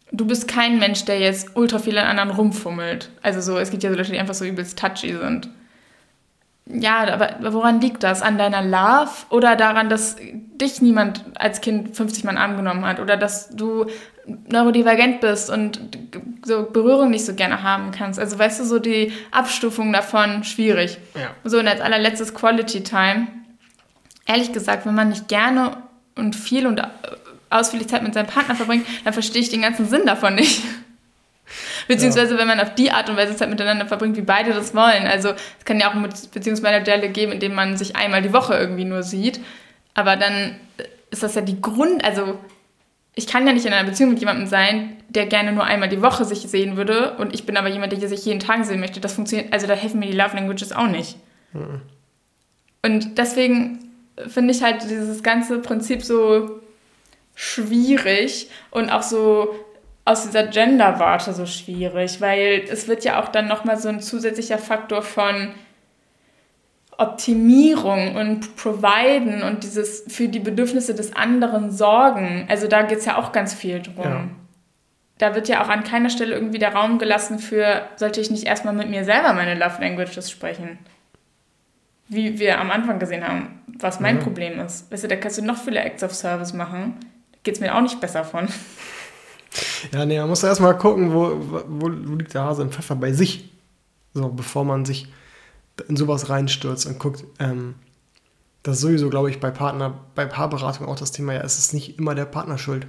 du bist kein Mensch, der jetzt ultra viel an anderen rumfummelt. Also so, es gibt ja so Leute, die einfach so übelst touchy sind. Ja, aber woran liegt das? An deiner Love oder daran, dass dich niemand als Kind 50 Mal in den Arm genommen hat oder dass du neurodivergent bist und so Berührung nicht so gerne haben kannst? Also weißt du, so die Abstufung davon, schwierig. Ja. So, und als allerletztes Quality Time. Ehrlich gesagt, wenn man nicht gerne und viel und ausführlich Zeit mit seinem Partner verbringt, dann verstehe ich den ganzen Sinn davon nicht. Beziehungsweise, wenn man auf die Art und Weise Zeit miteinander verbringt, wie beide das wollen. Also es kann ja auch Beziehungsmodelle geben, in denen man sich einmal die Woche irgendwie nur sieht. Aber dann ist das ja also ich kann ja nicht in einer Beziehung mit jemandem sein, der gerne nur einmal die Woche sich sehen würde und ich bin aber jemand, der sich jeden Tag sehen möchte. Das funktioniert, also da helfen mir die Love Languages auch nicht. Mhm. Und deswegen finde ich halt dieses ganze Prinzip so schwierig und auch so aus dieser Gender-Warte so schwierig, weil es wird ja auch dann nochmal so ein zusätzlicher Faktor von Optimierung und Providen und dieses für die Bedürfnisse des anderen sorgen. Also da geht es ja auch ganz viel drum. Ja. Da wird ja auch an keiner Stelle irgendwie der Raum gelassen für, sollte ich nicht erstmal mit mir selber meine Love Languages sprechen? Wie wir am Anfang gesehen haben, was mein Problem ist. Weißt du, da kannst du noch viele Acts of Service machen. Da geht es mir auch nicht besser von. Ja, nee, man muss erstmal gucken, wo liegt der Hase im Pfeffer bei sich. So, bevor man sich in sowas reinstürzt und guckt. Das ist sowieso, glaube ich, bei Paarberatung auch das Thema, ja, es ist nicht immer der Partner schuld.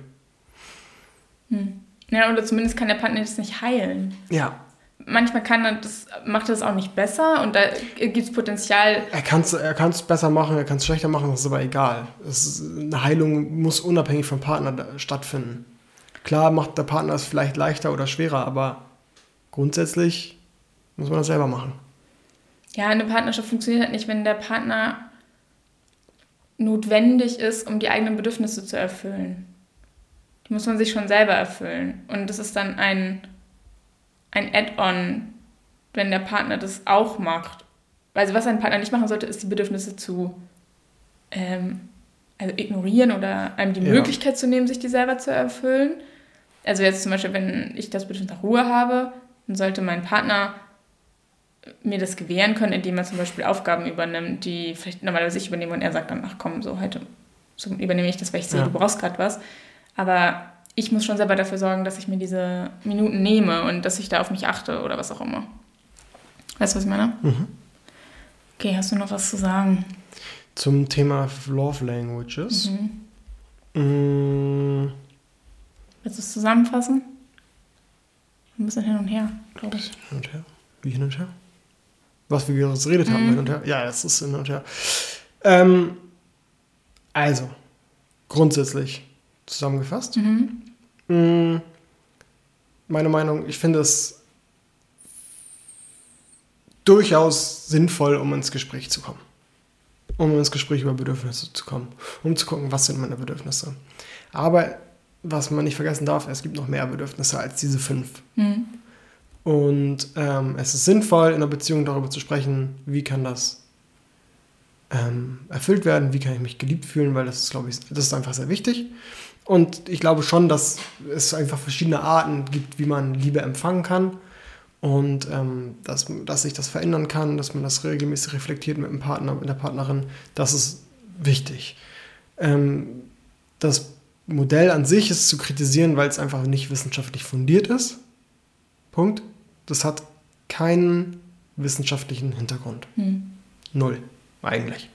Ja, oder zumindest kann der Partner das nicht heilen. Ja. Manchmal macht das auch nicht besser und da gibt es Potenzial. Er kann es besser machen, er kann es schlechter machen, das ist aber egal. Eine Heilung muss unabhängig vom Partner stattfinden. Klar macht der Partner es vielleicht leichter oder schwerer, aber grundsätzlich muss man das selber machen. Ja, eine Partnerschaft funktioniert halt nicht, wenn der Partner notwendig ist, um die eigenen Bedürfnisse zu erfüllen. Die muss man sich schon selber erfüllen. Und das ist dann ein Add-on, wenn der Partner das auch macht. Also was ein Partner nicht machen sollte, ist die Bedürfnisse zu ignorieren oder einem die Möglichkeit zu nehmen, sich die selber zu erfüllen. Also jetzt zum Beispiel, wenn ich das Bedürfnis nach Ruhe habe, dann sollte mein Partner mir das gewähren können, indem er zum Beispiel Aufgaben übernimmt, die vielleicht normalerweise ich übernehme und er sagt dann, ach komm, so heute so übernehme ich das, weil ich sehe, du brauchst gerade was. Aber ich muss schon selber dafür sorgen, dass ich mir diese Minuten nehme und dass ich da auf mich achte oder was auch immer. Weißt du, was ich meine? Mhm. Okay, hast du noch was zu sagen? Zum Thema Love Languages. Willst du es zusammenfassen? Ein bisschen hin und her, glaube ich. Hin und her? Wie hin und her? Was wir geredet haben, hin und her? Ja, es ist hin und her. Also, grundsätzlich zusammengefasst. Meine Meinung, ich finde es durchaus sinnvoll, um ins Gespräch zu kommen. Um ins Gespräch über Bedürfnisse zu kommen. Um zu gucken, was sind meine Bedürfnisse. Aber was man nicht vergessen darf, es gibt noch mehr Bedürfnisse als diese 5. Und es ist sinnvoll, in einer Beziehung darüber zu sprechen, wie kann das erfüllt werden, wie kann ich mich geliebt fühlen, weil das ist, glaube ich, das ist einfach sehr wichtig. Und ich glaube schon, dass es einfach verschiedene Arten gibt, wie man Liebe empfangen kann und dass sich das verändern kann, dass man das regelmäßig reflektiert mit dem Partner, mit der Partnerin, das ist wichtig. Das Modell an sich ist zu kritisieren, weil es einfach nicht wissenschaftlich fundiert ist. Punkt. Das hat keinen wissenschaftlichen Hintergrund. 0, eigentlich.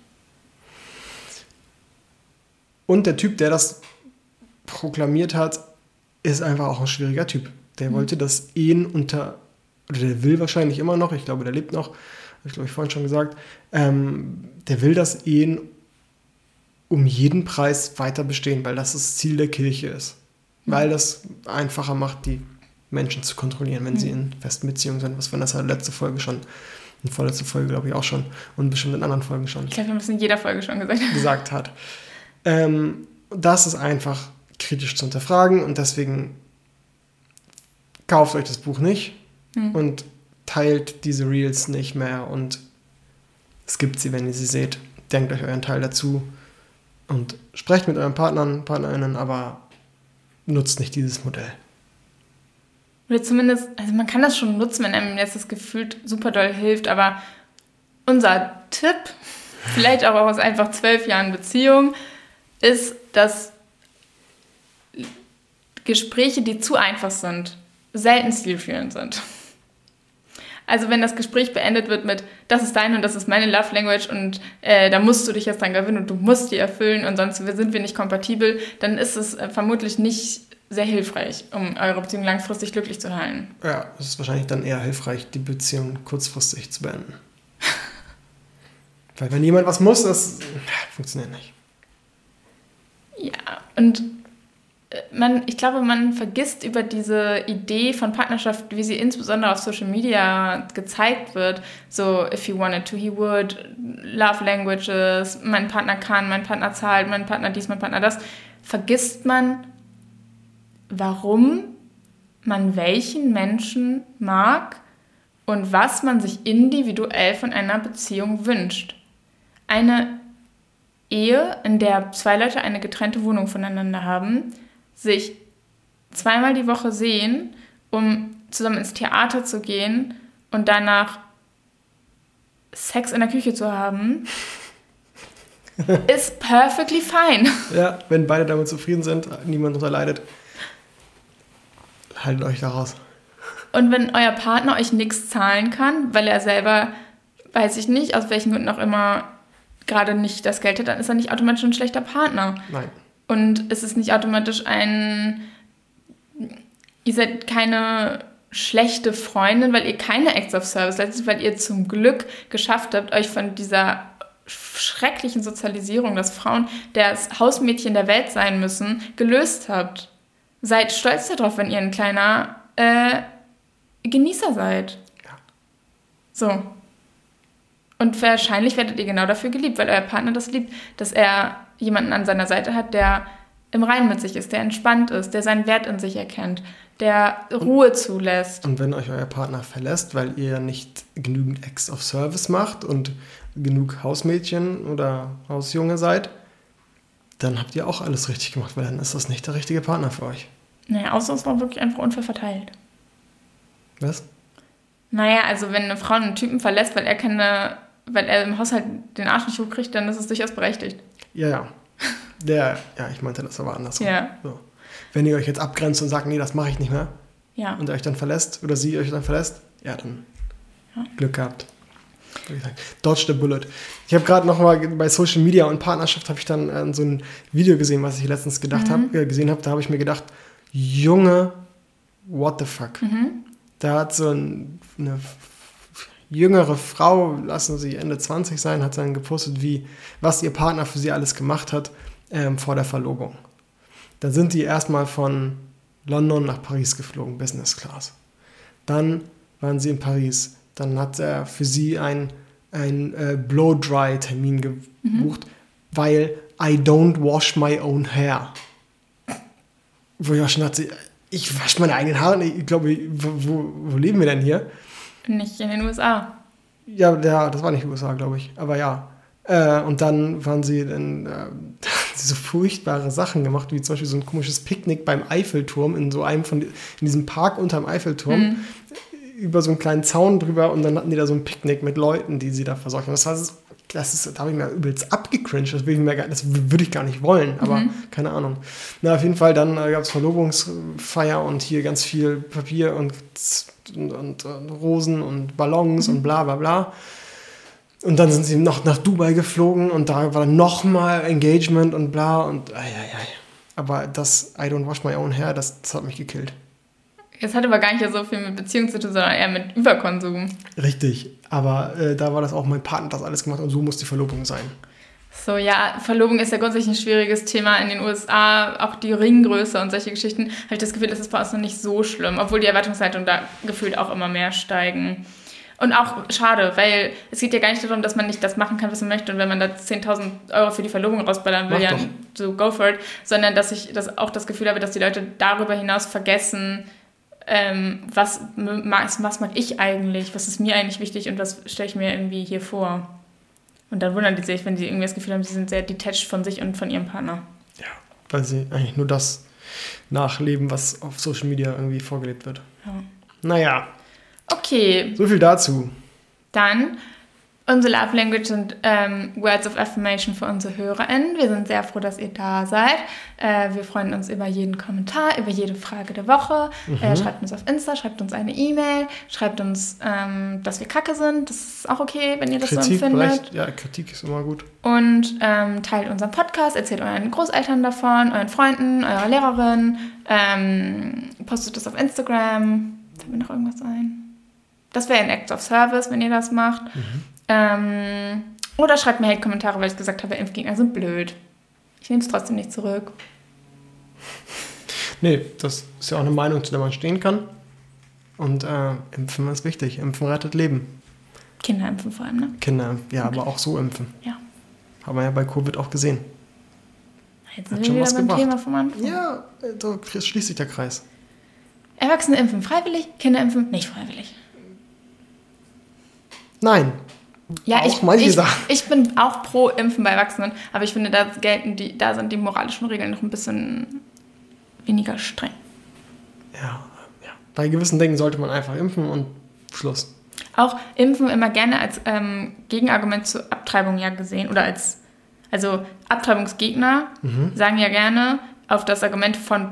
Und der Typ, der das proklamiert hat, ist einfach auch ein schwieriger Typ. Der wollte das oder der will wahrscheinlich immer noch, ich glaube, der lebt noch, habe ich glaube ich vorhin schon gesagt, der will das Ehen um jeden Preis weiter bestehen, weil das das Ziel der Kirche ist. Weil das einfacher macht, die Menschen zu kontrollieren, wenn sie in festen Beziehungen sind. Was wir in der letzte Folge schon, in vorletzte Folge glaube ich auch schon und bestimmt in anderen Folgen schon. Ich glaube, wir haben es in jeder Folge schon gesagt hat. Das ist einfach kritisch zu hinterfragen und deswegen kauft euch das Buch nicht und teilt diese Reels nicht mehr und skippt sie, wenn ihr sie seht. Denkt euch euren Teil dazu und sprecht mit euren Partnern, Partnerinnen, aber nutzt nicht dieses Modell. Oder zumindest, also man kann das schon nutzen, wenn einem jetzt das Gefühl super doll hilft, aber unser Tipp, vielleicht auch aus einfach 12 Jahren Beziehung, ist, dass Gespräche, die zu einfach sind, selten zielführend sind. Also wenn das Gespräch beendet wird mit, das ist deine und das ist meine Love Language und da musst du dich jetzt dran gewöhnen und du musst die erfüllen und sonst sind wir nicht kompatibel, dann ist es vermutlich nicht sehr hilfreich, um eure Beziehung langfristig glücklich zu halten. Ja, es ist wahrscheinlich dann eher hilfreich, die Beziehung kurzfristig zu beenden. Weil wenn jemand was muss, das funktioniert nicht. Ja, und ich glaube, man vergisst über diese Idee von Partnerschaft, wie sie insbesondere auf Social Media gezeigt wird. So, if he wanted to, he would. Love Languages, mein Partner kann, mein Partner zahlt, mein Partner dies, mein Partner das. Vergisst man, warum man welchen Menschen mag und was man sich individuell von einer Beziehung wünscht. Eine Ehe, in der 2 Leute eine getrennte Wohnung voneinander haben, sich 2-mal die Woche sehen, um zusammen ins Theater zu gehen und danach Sex in der Küche zu haben, ist perfectly fine. Ja, wenn beide damit zufrieden sind, niemand darunter leidet, haltet euch da raus. Und wenn euer Partner euch nichts zahlen kann, weil er selber, weiß ich nicht, aus welchen Gründen auch immer, gerade nicht das Geld hat, dann ist er nicht automatisch ein schlechter Partner. Nein. Und es ist nicht automatisch ihr seid keine schlechte Freundin, weil ihr keine Acts of Service leistet, weil ihr zum Glück geschafft habt, euch von dieser schrecklichen Sozialisierung, dass Frauen das Hausmädchen der Welt sein müssen, gelöst habt. Seid stolz darauf, wenn ihr ein kleiner Genießer seid. Ja. So. Und wahrscheinlich werdet ihr genau dafür geliebt, weil euer Partner das liebt, dass er jemanden an seiner Seite hat, der im Reinen mit sich ist, der entspannt ist, der seinen Wert in sich erkennt, der Ruhe zulässt. Und wenn euch euer Partner verlässt, weil ihr nicht genügend Acts of Service macht und genug Hausmädchen oder Hausjunge seid, dann habt ihr auch alles richtig gemacht, weil dann ist das nicht der richtige Partner für euch. Naja, außer es war wirklich einfach unfair verteilt. Was? Naja, also wenn eine Frau einen Typen verlässt, weil er im Haushalt den Arsch nicht hochkriegt, dann ist es durchaus berechtigt. Ja. Ich meinte das aber andersrum. Ja. So. Wenn ihr euch jetzt abgrenzt und sagt, nee, das mache ich nicht mehr, ja. Und er euch dann verlässt oder sie euch dann verlässt, ja, dann Glück gehabt. Würde ich sagen. Dodge the bullet. Ich habe gerade noch mal bei Social Media und Partnerschaft habe ich dann so ein Video gesehen, was ich letztens gesehen habe. Da habe ich mir gedacht, Junge, what the fuck? Da hat so eine jüngere Frau, lassen sie Ende 20 sein, hat dann gepostet, was ihr Partner für sie alles gemacht hat vor der Verlobung. Da sind die erstmal von London nach Paris geflogen, Business Class. Dann waren sie in Paris. Dann hat er für sie einen Blow-Dry-Termin gebucht, weil I don't wash my own hair. Wo ich auch schon dachte, ich wasche meine eigenen Haare. Ich glaube, wo leben wir denn hier? Nicht in den USA. Ja, das war nicht USA, glaube ich. Aber ja. Und dann waren sie so furchtbare Sachen gemacht, wie zum Beispiel so ein komisches Picknick beim Eiffelturm, in diesem Park unterm Eiffelturm, über so einen kleinen Zaun drüber, und dann hatten die da so ein Picknick mit Leuten, die sie da versorgt haben. Da habe ich mir übelst abgecringed, das würde ich gar nicht wollen, aber keine Ahnung. Na, auf jeden Fall, dann gab es Verlobungsfeier und hier ganz viel Papier und Rosen und Ballons und bla bla bla. Und dann sind sie noch nach Dubai geflogen und da war noch mal Engagement und bla und aber das I don't wash my own hair, das hat mich gekillt. Es hat aber gar nicht so viel mit Beziehung zu tun, sondern eher mit Überkonsum. Richtig, aber da war das auch, mein Partner hat das alles gemacht und so muss die Verlobung sein. So, ja, Verlobung ist ja grundsätzlich ein schwieriges Thema in den USA, auch die Ringgröße und solche Geschichten. Habe ich das Gefühl, das ist bei uns noch nicht so schlimm, obwohl die Erwartungshaltungen da gefühlt auch immer mehr steigen. Und auch schade, weil es geht ja gar nicht darum, dass man nicht das machen kann, was man möchte. Und wenn man da 10.000 Euro für die Verlobung rausballern will, ja, so go for it. Sondern dass ich auch das Gefühl habe, dass die Leute darüber hinaus vergessen, was mag ich eigentlich, was ist mir eigentlich wichtig und was stelle ich mir irgendwie hier vor. Und dann wundern die sich, wenn sie irgendwie das Gefühl haben, sie sind sehr detached von sich und von ihrem Partner. Ja, weil sie eigentlich nur das nachleben, was auf Social Media irgendwie vorgelebt wird. Ja. Naja. Okay. So viel dazu. Dann unsere Love Language sind Words of Affirmation für unsere HörerInnen. Wir sind sehr froh, dass ihr da seid. Wir freuen uns über jeden Kommentar, über jede Frage der Woche. Schreibt uns auf Insta, schreibt uns eine E-Mail, schreibt uns, dass wir kacke sind. Das ist auch okay, wenn ihr das Kritik so empfindet. vielleicht. Ja, Kritik ist immer gut. Und teilt unseren Podcast, erzählt euren Großeltern davon, euren Freunden, eurer Lehrerin. Postet das auf Instagram. Fällt mir noch irgendwas ein? Das wäre ein Act of Service, wenn ihr das macht. Oder schreibt mir Hate-Kommentare, weil ich gesagt habe, Impfgegner sind blöd. Ich nehme es trotzdem nicht zurück. Nee, das ist ja auch eine Meinung, zu der man stehen kann. Und Impfen ist wichtig. Impfen rettet Leben. Kinder impfen vor allem, ne? Kinder, ja, aber auch so impfen. Ja. Haben wir ja bei Covid auch gesehen. Jetzt Hat sind schon wir was wieder beim gebracht. Thema vom Anfang. Ja, so schließt sich der Kreis. Erwachsene impfen freiwillig, Kinder impfen nicht freiwillig. Nein. Ja, auch manche Sachen. Ich bin auch pro Impfen bei Erwachsenen, aber ich finde, da sind die moralischen Regeln noch ein bisschen weniger streng. Ja. Bei gewissen Dingen sollte man einfach impfen und Schluss. Auch Impfen immer gerne als Gegenargument zur Abtreibung ja gesehen oder also Abtreibungsgegner sagen ja gerne auf das Argument von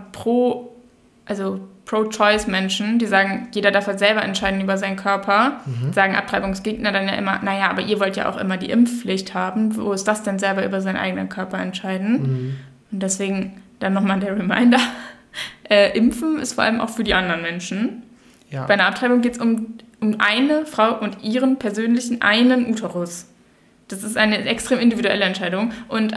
Pro-Choice-Menschen, die sagen, jeder darf halt selber entscheiden über seinen Körper, sagen Abtreibungsgegner dann ja immer, naja, aber ihr wollt ja auch immer die Impfpflicht haben, wo ist das denn selber über seinen eigenen Körper entscheiden? Und deswegen dann nochmal der Reminder, Impfen ist vor allem auch für die anderen Menschen. Ja. Bei einer Abtreibung geht es um eine Frau und ihren persönlichen einen Uterus. Das ist eine extrem individuelle Entscheidung und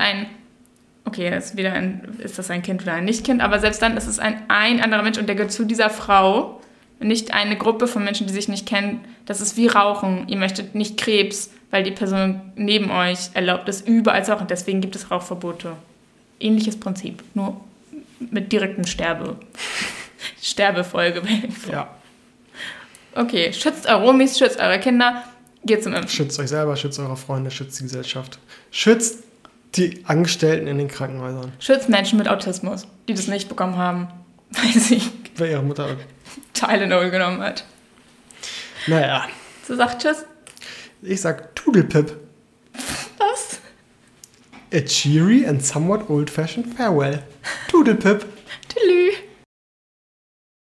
ist das ein Kind oder ein Nicht-Kind, aber selbst dann ist es ein anderer Mensch und der gehört zu dieser Frau, nicht eine Gruppe von Menschen, die sich nicht kennen. Das ist wie Rauchen. Ihr möchtet nicht Krebs, weil die Person neben euch erlaubt es überall zu rauchen. Deswegen gibt es Rauchverbote. Ähnliches Prinzip, nur mit direkten Sterbefolge. Ja. Okay, schützt eure Omis, schützt eure Kinder, geht zum Impfen. Schützt euch selber, schützt eure Freunde, schützt die Gesellschaft. Schützt die Angestellten in den Krankenhäusern. Schützt Menschen mit Autismus, die das nicht bekommen haben, weil ihre Mutter Tylenol genommen hat. Naja. So sagt Tschüss. Ich sag Tudelpip. Was? A cheery and somewhat old-fashioned farewell. Tudelpip. Tschüss.